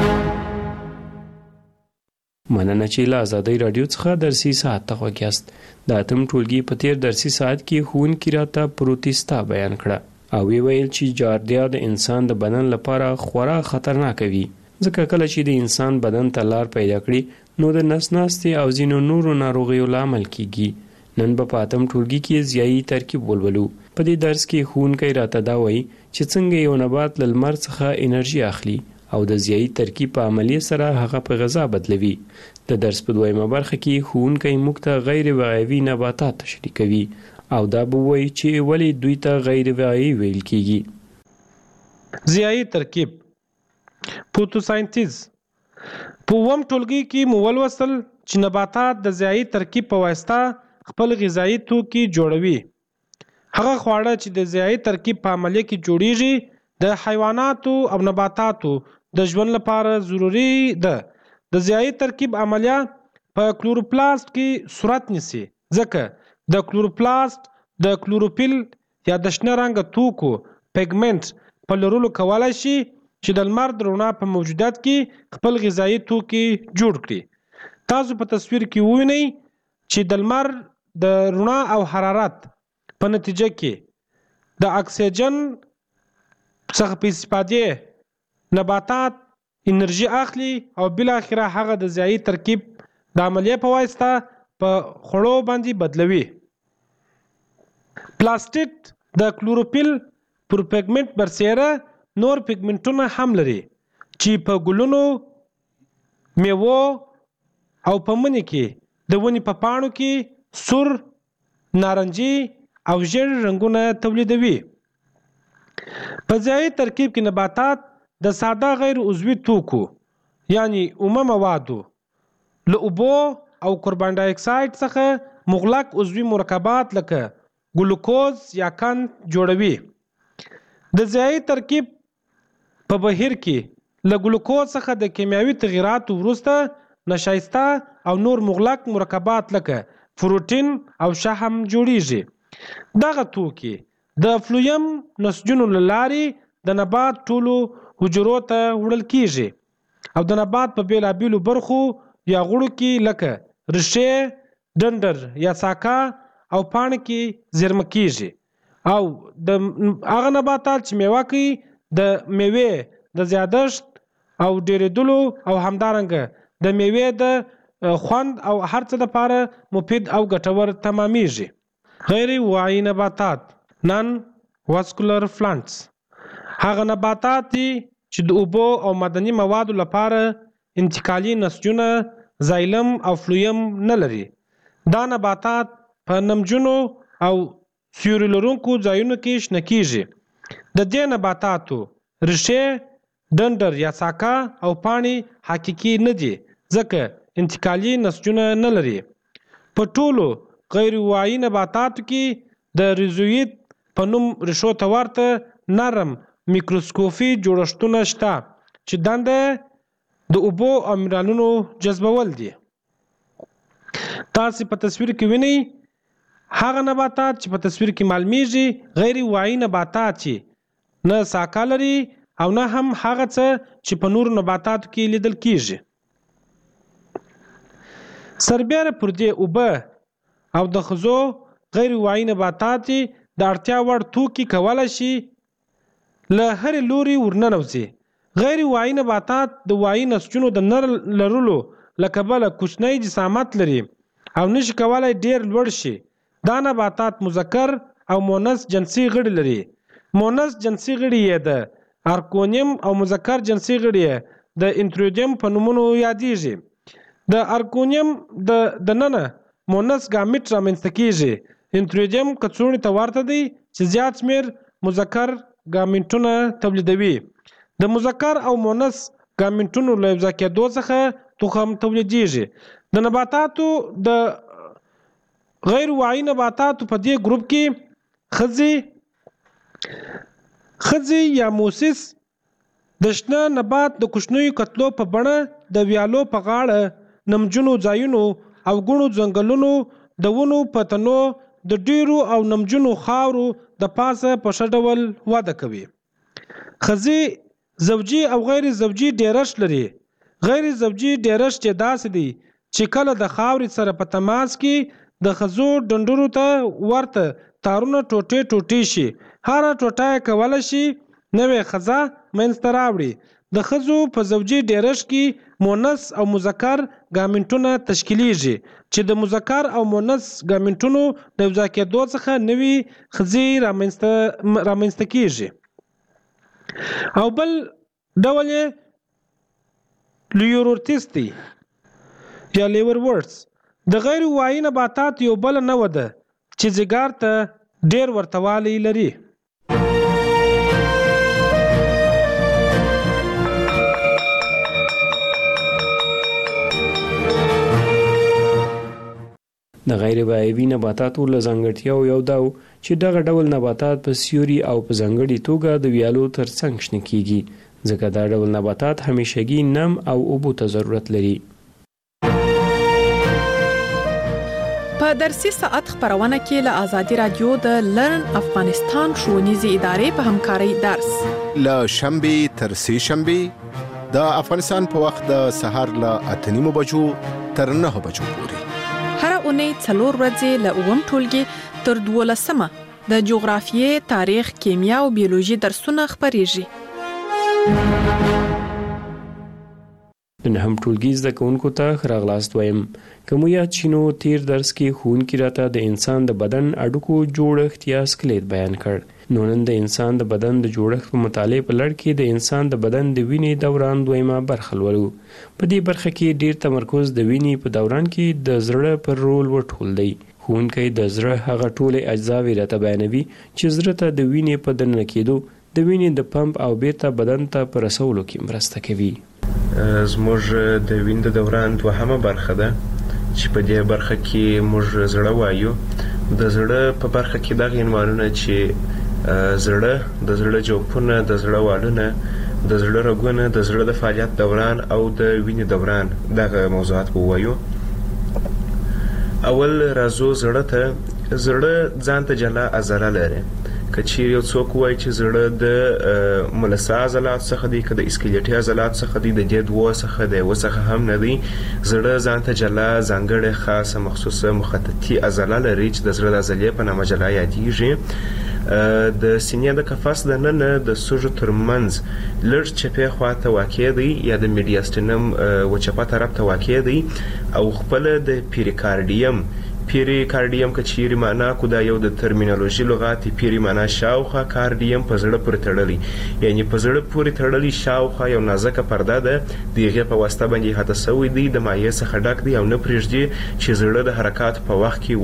مننه چې له آزادۍ رادیو څخه درسي ساعت ته وګیاست. د اتم ټولګي په تیر درسي ساعت کې ښوونکي راته پروتیستا بیان کړه او وی ویل چې جاردیا د انسان د بدن لپاره خورا خطرناک وي ځکه کله چې د انسان بدن ته لار پیدا کړي نو د نس ناستې او ځینو نورو ناروغیو لامل کیږي. نن به په اتم ټولګي کې ضیایي ترکیب ولولو. په دې درس کې ښوونکی راته دا وایي چې څنګه یو نبات له لمر څخه انرژي اخلي او د ضیایي ترکیب په عملیې سره هغه په غذا بدلوي. د درس په دویمه برخه کې ښوونکی موږ ته غیر وعیوي نباتات تشریح کوي او دا به وایي چې ولې دوی ته غیر وعیوي ویل کیږي. ضیایي ترکیب فوتوساینتیز. په اووم ټولګي کې مو ولوستل چې نباتات د ضیایي ترکیب په واسطه خپل غذایی توکي جوړوي. هغه خواړه چې د ضیایي ترکیب په عملیه کې جوړیږي د حیواناتو او نباتاتو د ژوند لپاره ضروری ده. د ضیایي ترکیب عملیه په کلوروپلاست کې صورت نیسي ځکه د کلوروپلاست د کلوروفیل یا د شنه رنګه توکو پیګمنټ په لرلو کولای شي چې د لمر د رڼا په موجودیت کې خپل غذایی توکي جوړ کړي. تاسو په تصویر کې ووینئ چې د لمر د رڼا او حرارت په نتیجه کې د اکسیجن څخه په استفادې نباتات انرژي اخلي او بل اخره هغه د ضیایي ترکیب د عملیې په واسطه په خوړو باندې بدلوي. پلاستیک د کلوروفیل پر پیګمنټ برسیره نور پیګمنټونه هم لري چې په ګلونو، میوو او په مني کې د ونې په پاڼو کې سور، نارنجي او ژیړ رنګونه تولیدوي. په ضیایي ترکیب کې نباتات د ساده غیر عضوي توکو یعنی اومه موادو له اوبو او کاربن ډای اکساید څخه مغلق عضوي مرکبات لکه ګلوکوز یا قند جوړوي. د ضیایي ترکیب په بهیر کې له ګلوکوز څخه د کیمیاوي تغییراتو وروسته نشایسته او نور مغلق مرکبات لکه پروتین او شحم جوړیږي. دغه توکي د فلویم نسجونو له لارې د نبات ټولو حجرو ته وړل کیږي او د نبات په بیلابیلو برخو یا غړو کې لکه ریښې، ډنډر یا ساقه او پاڼې کې زیرمه کیږي او د هغه نباتات چې میوه کوي د میوې د زیادشت او ډېرېدلو او همدارنګه د میوې د خوند او هر څه دپاره مفید او ګټور تمامیږي. غیر واعي نباتات نان واسکولر پلانټس هغه نباتات دي چې د اوبو او معدني موادو لپاره انتقالي نسجونه زایلم او فلویم نه لري. دا نباتات په نمجنو او سیوري لرونکو ځایونو کې شنه کیږي. د دې نباتاتو ریښې، ډنډر یا ساکه او پاڼې حقیقي نه دي ځکه انتقالي نسجونه نه لري. په ټولو غیر واعي نباتاتو کې د ریزویت په نوم ریښو ته ورته نرم میکروسکوپي جوړښتونه شته چې دنده د اوبو او منرالونو جذبول دي. تاسو په تصویر کې وینئ هغه نباتات چې په تصویر کې معلومیږي غیر واعي نباتات چې نه ساکه لري او نه هم هغه څه چې په نورو نباتاتو کې لیدل کیږي. سربیره پر دې اوبه او د خزو غیر واعي نباتات د اړتیا وړ توکي کولی شي له هرې لوري ورننوځي. غیر واعي نباتات د واعي نسجونو د نه لرلو له کبله کوچنی جسامت لري او نشي کولی ډیر لوړ شي. دا نباتات مذکر او مؤنث جنسي غړي لري. مؤنث جنسي غړي یې د ارکونیم او مذکر جنسي غړي یې د انترویدیم په نومونو یادیږي. د ارکونیم د دننه مؤنث ګامیټ رامنځته کیږي. انترویدیم کڅوړې ته ورته دی چې زیات شمیر مذکر ګامیټونه تولیدوي. د مذکر او مؤنث ګامیټونو له یوځای کېدو څخه تخم تولیدیږي. د نباتاتو د غیر واعي نباتاتو په دې ګروپ کې خځې خځې یا موسس د شنه نبات د کوچنیو کتلو په بڼه د ویالو په غاړه نمجنو ځایونو او ګڼو ځنګلونو د ونو په تنو د ډیرو او نمجنو خاورو د پاسه په ښه ډول وده کوي. خځې زوجي او غیر زوجي ډیرښت لري. غیر زوجي ډیرښت یې داسې دی چې کله د خاورې سره په تماس کې د خزو ډنډرو ته ورته تارونه ټوټې ټوټې شي. هره ټوټه یې کولی شي نوې خزه منځته راوړي. د خزو په زوجي ډیرښت کې مؤنث او مذکر ګامیټونه تشکیلیږي چې د مذکر او مؤنث ګامیټونو د یوځای کېدو څخه نوې خزې رامنځته رامنځته کیږي. او بل ډول یې لیورورتس دی یا لیورورټس. د غیر واعي نباتات یو بل نوع ده چې ځیګر ته ډیر ورتوالی لري. د غیر واعي نباتاتو له ځانګړتیاو یو دا چې دغه ډول نباتات په سیوري او په ځانګړي توګه د ویالو ترڅنګ شنه کیږي ځکه دا ډول نباتات همیشګي نم او اوبو ته ضرورت لري. په درسي ساعت خبرونه کې له آزادي رادیو د لرن افغانستان ښوونیزې ادارې په همکارۍ درس له شنبه تر سه شنبه د افغانستان په وخت د سهار له اته نیمو بجو تر نه بجو پورې. هر اونۍ څلور ورځې له اووم ټولګي تر دولسمه د جغرافیې، تاریخ، کیمیا او بیولوژي درسونه خبريږي. د نهم ټولګي زده کوونکو ته راغلاست وایم. کوم یاد شینو تیر درس کې ښوونکي راته د انسان د بدن اډوکو جوړښت یا سکلیټ بیان کړ. نو نن د انسان د بدن د جوړښت په مطالعه په لړ کې د انسان د بدن د وینې دوران دویمه برخه لولو. په دې برخه کې ډیر تمرکز د وینې په دوران کې د زړه پر رول وټول دی. ښوونکی د زړه هغه ټولې اجزاوې راته بیانوي چې زړه ته د وینې په دننه کېدو د وینې د پمپ او بیرته بدن ته په رسولو کې مرسته کوي. زموږ د وینې د دوران دوهمه برخه ده چې په دې برخه کې موږ زړه وایو. د زړه په برخه کې دغه عنوانونه چې زړه، د زړه جوفونه، د زړه والونه، د زړه رګونه، د زړه د فعالیت دوران او د وینې دوران، دغه موضوعات به ووایو. اول راځو زړه ته. زړه ځان ته جلا عضله لري. که چیرې یو څوک وایي چې زړه د ملسا عضلات څخه دی، که د اسکلیټي عضلات څخه دی، د دې دوه څخه د یوه څخه هم نه دی. زړه ځان ته جلا ځانګړې خاصه مخصوصه مخططي عضله لري چې د زړه د عضلې په نامه جلا یادیږي. د سینې د قفس د ننه د سږو ترمنځ لږ چپې خواته واقع دی یا د میډیاستینم و چپه طرف ته واقع دی او خپله د پیریکارډیم پیریکارډیم که چیرې معنا کو دا یو د ترمینالوژي لغات پیری معنا شاوخوا کارډیم په زړه پورې تړلی یعنی په زړه پورې تړلی شاوخوا یو نازکه پرده ده د هغې په واسطه باندې احاطه سوی دی د مایع څخه ډک دی او نه پرېږدي چې زړه د حرکاتو په وخت کې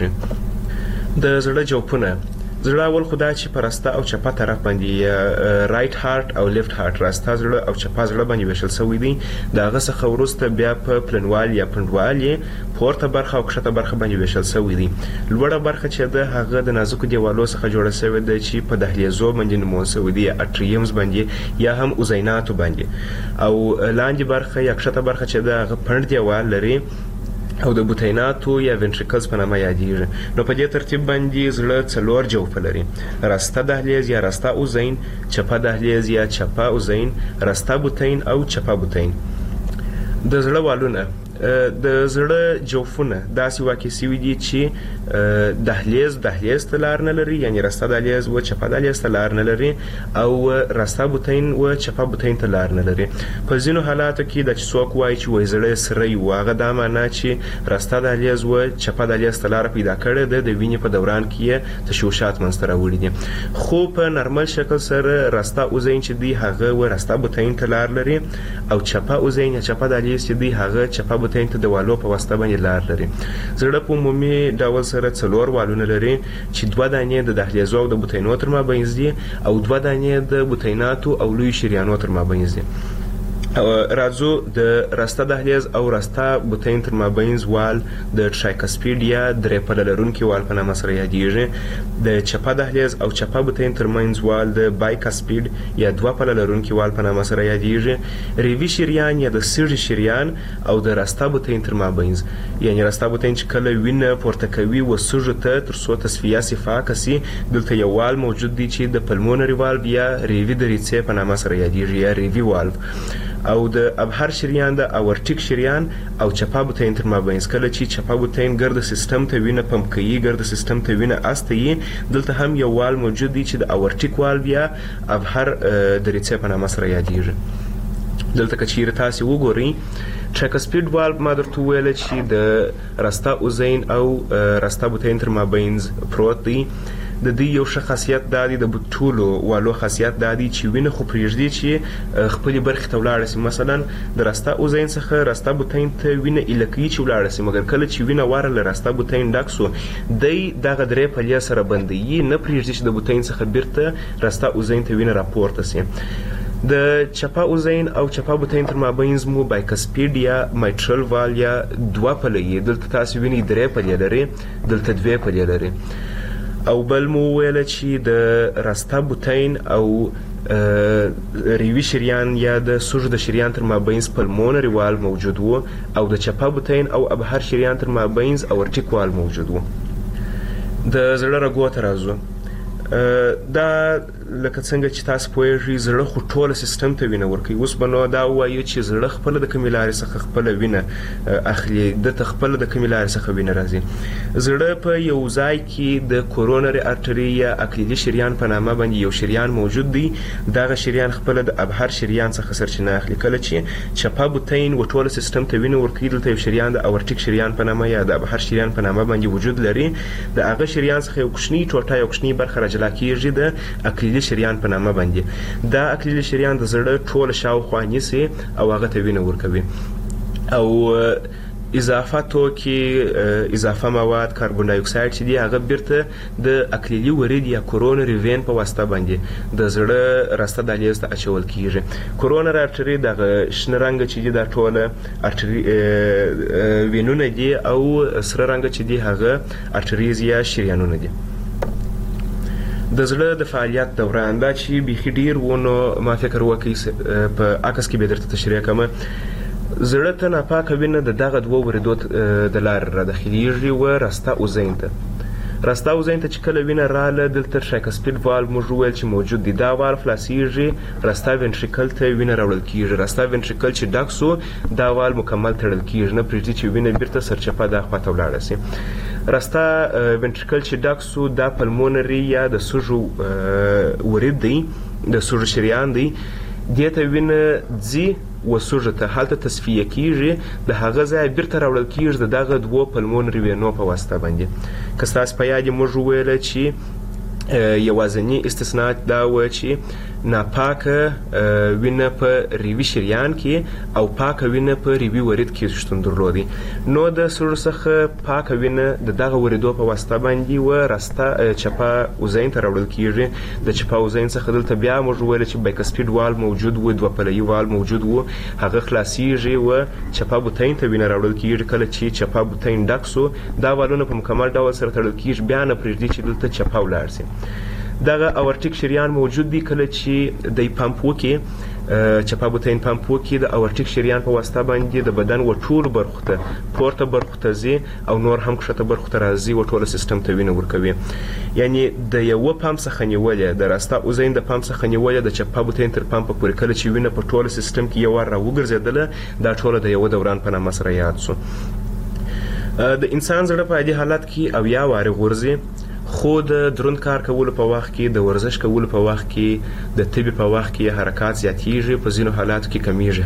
وسولیږي. د زړه جوفونه زړه اول خو دا چې په راسته او چپه طرف باندې رایټ هارت او لیفت هارت راسته زړه او چپه زړه باندې ویشل سوی دی د هغه څخه وروسته بیا په پلنوال یا پنډوال یې پورته برخه او کښته برخه باندې ویشل سوی دی. لوړه برخه چې ده هغه د نازکو دیوالو څخه جوړه سوې ده چې په دهلیزو باندې نومول سوی دی اټریمز باندې یا هم اوزیناتو باندې او لاندې برخه یا کښته برخه چې ده هغه پنډ دیوال لري او د بوتیناتو یا وینټریکلز په نامه یادیږي. نو په دې ترتیب باندې زړه څلور جوفه لري، راسته دهلیز یا راسته اوزین، چپه دهلیز یا چپه اوزین، راسته بوتین او چپه بوتین. د زړه والونه د زړه جوفونه داسې واقع سوي دي چې دهلیز دهلیز ته لار نه لري یعنی راسته دهلیز و چپه دهلیز ته لار نه لري او راسته بوتین و چپه بوتین ته لار نه لري. په ځینو حالاتو کې د چې څوک وایي چې وایي زړه سری و هغه دا معنا چې راسته دهلیز و چپه دهلیز ته لار پیدا کړې ده د وینې په دوران کې یې تشویشات منځته راوړي دي. خو په نارمل شکل سره راسته اوزین چې دی هغه و راسته بوتین ته لار لري او چپه اوزین یا چپه دهلیز چې دی هغه چپه ته د والو په واسطه باندې لار لري. زړه په عمومي ډول سره څلور والونه لري چې دوه دانې د دهلیزو او د بوتینو تر مابینځ دي او دوه دانې د بوتیناتو او لوی شریانو تر مابینځ دي. راځو د راسته دهلیز او راسته بوتین تر مابینځ وال د ټرایکسپیډ یا درې پله لرونکي وال په نامه سره یادیږي. د چپه دهلیز او چپه بوتین تر منځ وال د بایکسپیډ یا دوه پله لرونکي وال په نامه سره یادیږي. ریوي شریان یا د سږي شریان او د راسته بوتین تر مابینځ یعنی راسته بوتین چې کله وینه پورته کوي و سږو ته تر څو تصفیه صفاکه سي دلته یو وال موجود دی چې د پلمونري والو یا ریوي د ریڅې په نامه سره یادیږي یا ریوي والو او د ابهر شریان د اورټیک شریان او چپه بوتین تر مابینځ کله چې چپه بوتین ګرد سیستم ته وینه پمپ کوي ګرد سیستم ته وینه استوي دلته هم یو وال موجود دی چې د اورټیک والو یا ابهر د ریڅې په نامه سره یادیږي. دلته که چیرې تاسې وګورئ ټرایکسپیډ والو ما درته وویله چې د راسته اوزین او راسته بوتین تر مابینځ پروت دی. د دې یو ښه خاصیت دا دی د ټولو والو خاصیت دا دی چې وینه خو پرېږدي چې خپلې برخې ته ولاړه سي. مثلا د راسته اوزین څخه راسته بوتین ته وینه ایله کوي چې ولاړه سي مګر کله چې وینه واره له راسته بوتین ډک سو دی دغه درې پلې سره بندوي نه پرېږدي چې د بوتین څخه بیرته راسته اوزین ته وینه راپورته سي. د چپه اوزین او چپه بوتین تر مابینځ مو بایکسپیډ یا مایټرل وال یا دوه پله یې دلته تاسې وینئ درې پلې لري دلته دوې پلې لري. او بل مو وویله چې د راسته بوتین او ریوي شریان یا د سږو د شریان تر مابینځ پلمونري وال موجود و او د چپه بوتین او ابهر شریان تر مابینځ اورټیک وال موجود و. د زړه رګو ته راځو. دا لکه څنګه چې تاسو پوهیږئ زړه خو ټوله سیستم ته وینه ورکوي. اوس به نو دا ووایو چې زړه خپله د کومې لارې څخه خپله وینه اخلي دته خپله د کومې لارې څخه وینه راځي. زړه په یو ځای کې د کورونري ارټري یا اکلیلي شریان په نامه باندې یو شریان موجود دی. دغه شریان خپله د ابهر شریان څخه سرچینه اخلي. کله چې چپه بوتین و ټوله سیستم ته وینه ورکوي دلته یو شریان د اورټیک شریان په نامه یا د ابهر شریان په نامه باندې وجود لري. د هغه شریان څخه یو کوچنی ټوټه یو کوچنی برخه راجلا کیږي د اکلیلي شریان په نامه باندې. دا اکلیلي شریان د زړه ټوله شاوخوا نیسي او هغه ته وینه ورکوي او اضافه توکي اضافه مواد کاربن ډای اکساید چې دی هغه بیرته د اکلیلي ورید یا کورونري وین په واسطه باندې د زړه راسته دهلیز ته اچول کیږي. کورونري ارټري دغه شنه رنګ چې دی دا ټوله ارټري وینونه دي او سره رنګ چې دی هغه ارټریز یا شریانونه دي. د زړه د فعالیت دوران دا چې بیخي ډیر و نو ما فکر وکړئ په عکس کې به درته تشریح کوم. زړه ته ناپاکه وینه د دغه دوو وریدو د لارې راداخلیږي و راسته اوزین ته. راسته اوزین ته چې کله وینه راله دلته ټرایکسپیډ والو موږ وویل چې موجود دی. دا وال خلاصیږي راسته وینټریکل ته وینه راوړل کیږي. راسته وینټریکل چې ډک سو دا وال مکمل تړل کیږي نه پرېږدي چې وینه بیرته سرچپه دا خواته ولاړه سي. راستا ventricle چې ډک سو دا پلمونري یا د سږو ورید دی د سږو شریان دی دې ته وینه ځي و سږو ته هلته تصفیه کیږي د هغه ځای بیرته راوړل کیږي د دغه دوو پلمونري وینو په واسطه باندې که ستاسو په یاد موږ وویل چې یوازینی استثناء دا و چې ناپاکه وینه په ریوي شریان کې او پاکه وینه په ریوي ورید کې شتون درلودي نو د سږو څخه پاکه وینه د دغه وریدو په واسطه باندې و راسته چپه اوزین ته راوړل کیږي د چپه اوزین څخه دلته بیا موږ ویل چې بایکسپید وال موجود و دوه پلوي وال موجود و هغه خلاصیږي و چپه بوتین ته وینه راوړل کیږي کله چې چپه بوتین ډک سو دا والونه په مکمل ډول سره تړل کیږي بیا نه پرېږدي چې دلته چپه ولاړ سي دغه اورټیک شریان موجود دی کله چې د پمپ وکي چپابوتین پمپ وکي د اورټیک شریان په واسطه باندې د بدن و ټول برخو ته پورته برخو ته ځي او نور هم کښته برخو ته راځي و ټول سیستم ته وینه ورکوي یعنی د یو پمپ څخه نیولې د راستا اوزین د پمپ څخه نیولې د چپابوتین تر پمپ پورې کله چې وینه په ټول سیستم کې یو ور راوګرځیدله دا ټول د یو دوران په نامه سره یاد سو د انسان زړه په دې حالت کې او یا واره غورځي خو د دروند کار کولو په وخت کې د ورزش کولو په وخت کې د طبي په وخت کې حرکات زیاتیږي په ځینو حالاتو کې کمیږي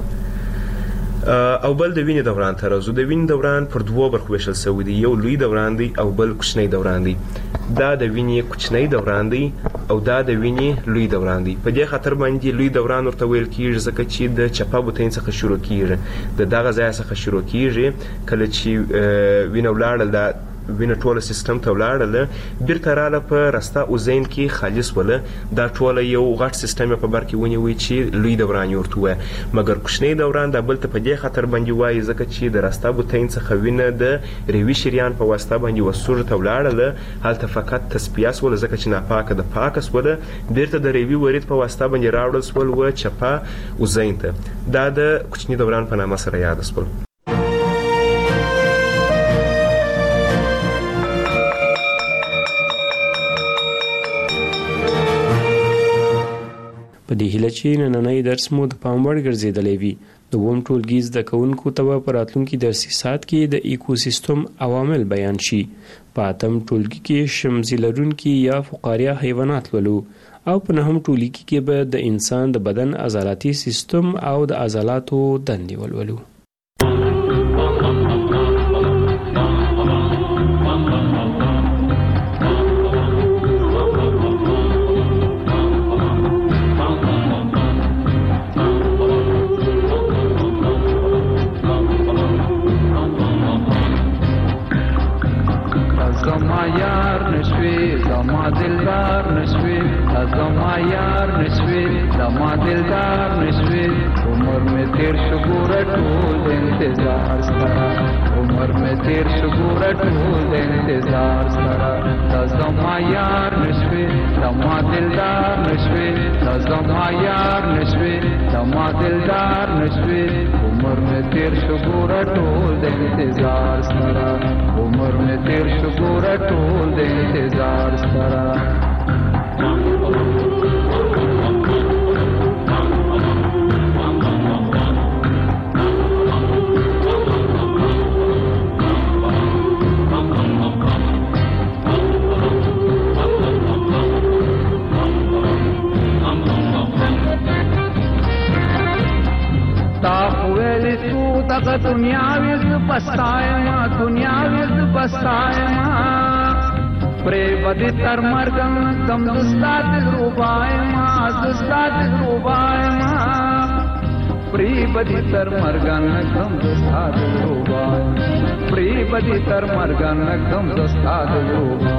هم او بل د وینې دوران ته راځو د وینې دوران پر دوو برخو ویشل شوی دی یو لوی دوران دی او بل کوچنی دوران دی دا د وینې کوچنی دوران دی او دا د وینې لوی دوران دی په دې خاطر باندې لوی دوران ورته ویل کیږي ځکه چې د چپابوتین څخه شروع کیږي د دغه ځای څخه شروع کیږي کله چې وینه ولاړل دا وینه ټوله سیستم ته ولاړله بیرته راله په راسته اوزین کې خالص وله دا ټوله یو غټ سیستم په بر کې ونیوي چې لوی دوران یې ورته وایي مګر کوچنی دوران دا بل ته په دې خاطر باندې وایي ځکه چې د راسته بوتین څخه وینه د ریوي شریان په واسطه باندې وسوژو ته ولاړله هلته فقط تصفیه سوله ځکه چې ناپاکه د پاکه سوله بیرته د ریوي ورید په واسطه باندې راوړل سول و چپه اوزین ته دا د کوچني دوران په نامه سره یاد سول په دې هیله چې نننۍ درس مو د پام وړ ګرځېدلی وي د اووم ټولګي زده کوونکو ته به په راتلونکي درسي ساعت کې د ایکوسیستم عوامل بیان شي په اتم ټولګي کې شمزي لرونکي یا فقاریه حیوانات لولو او په نهم ټولګي کې به د انسان د بدن عضلاتي سیستم او د عضلاتو دندې ولولو तर मर्गान कम दोस्ताद लोबा प्री बदी तर मर्गान कम दोस्ताद लोबा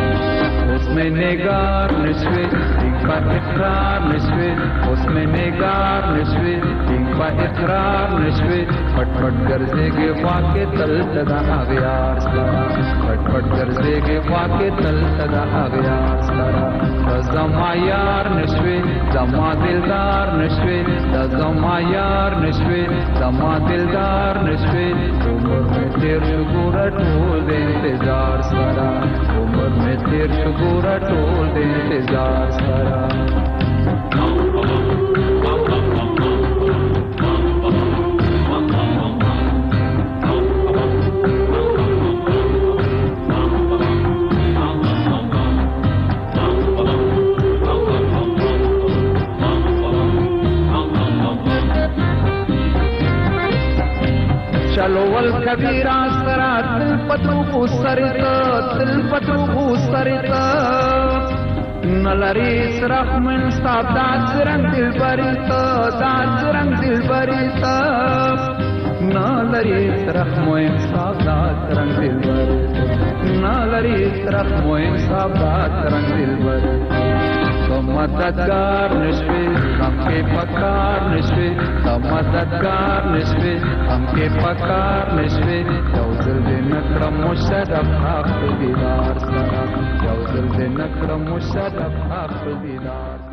उसमें नेगार नशवे इनका इकरार नशवे उसमें नेगार नशवे इनका इकरार नशवे फटफट गरजेगे वाके तल तदा आगयार सारा फटफट गरजेगे वाके तल तदा आगयार सारा जमा यार नशवे जमा दिलदार नशवे जमा यार नशवे जमा दिलदार नशवे उम्र में तेर शुगुरा ढोल दे इंतजार सारा उम्र में तेर शुगुरा ढोल दे इंतजार सारा اول کبیر سرا تل پتو سرتا تل پتو سرتا نلری سرخ من صاحب دات رنگ دل بریتا دات رنگ دل بریتا نلری سرخ مویم صاحب دات رنگ دل بریتا نلری سرخ مویم صاحب دات رنگ دل بریتا تو مددگار نشوی ہم کے پکار نشوی تو مددگار نشوی ہم کے پکار نشوی یو دل دے نکرم مشرف حق دیدار سرا یو دل دے نکرم مشرف حق دیدار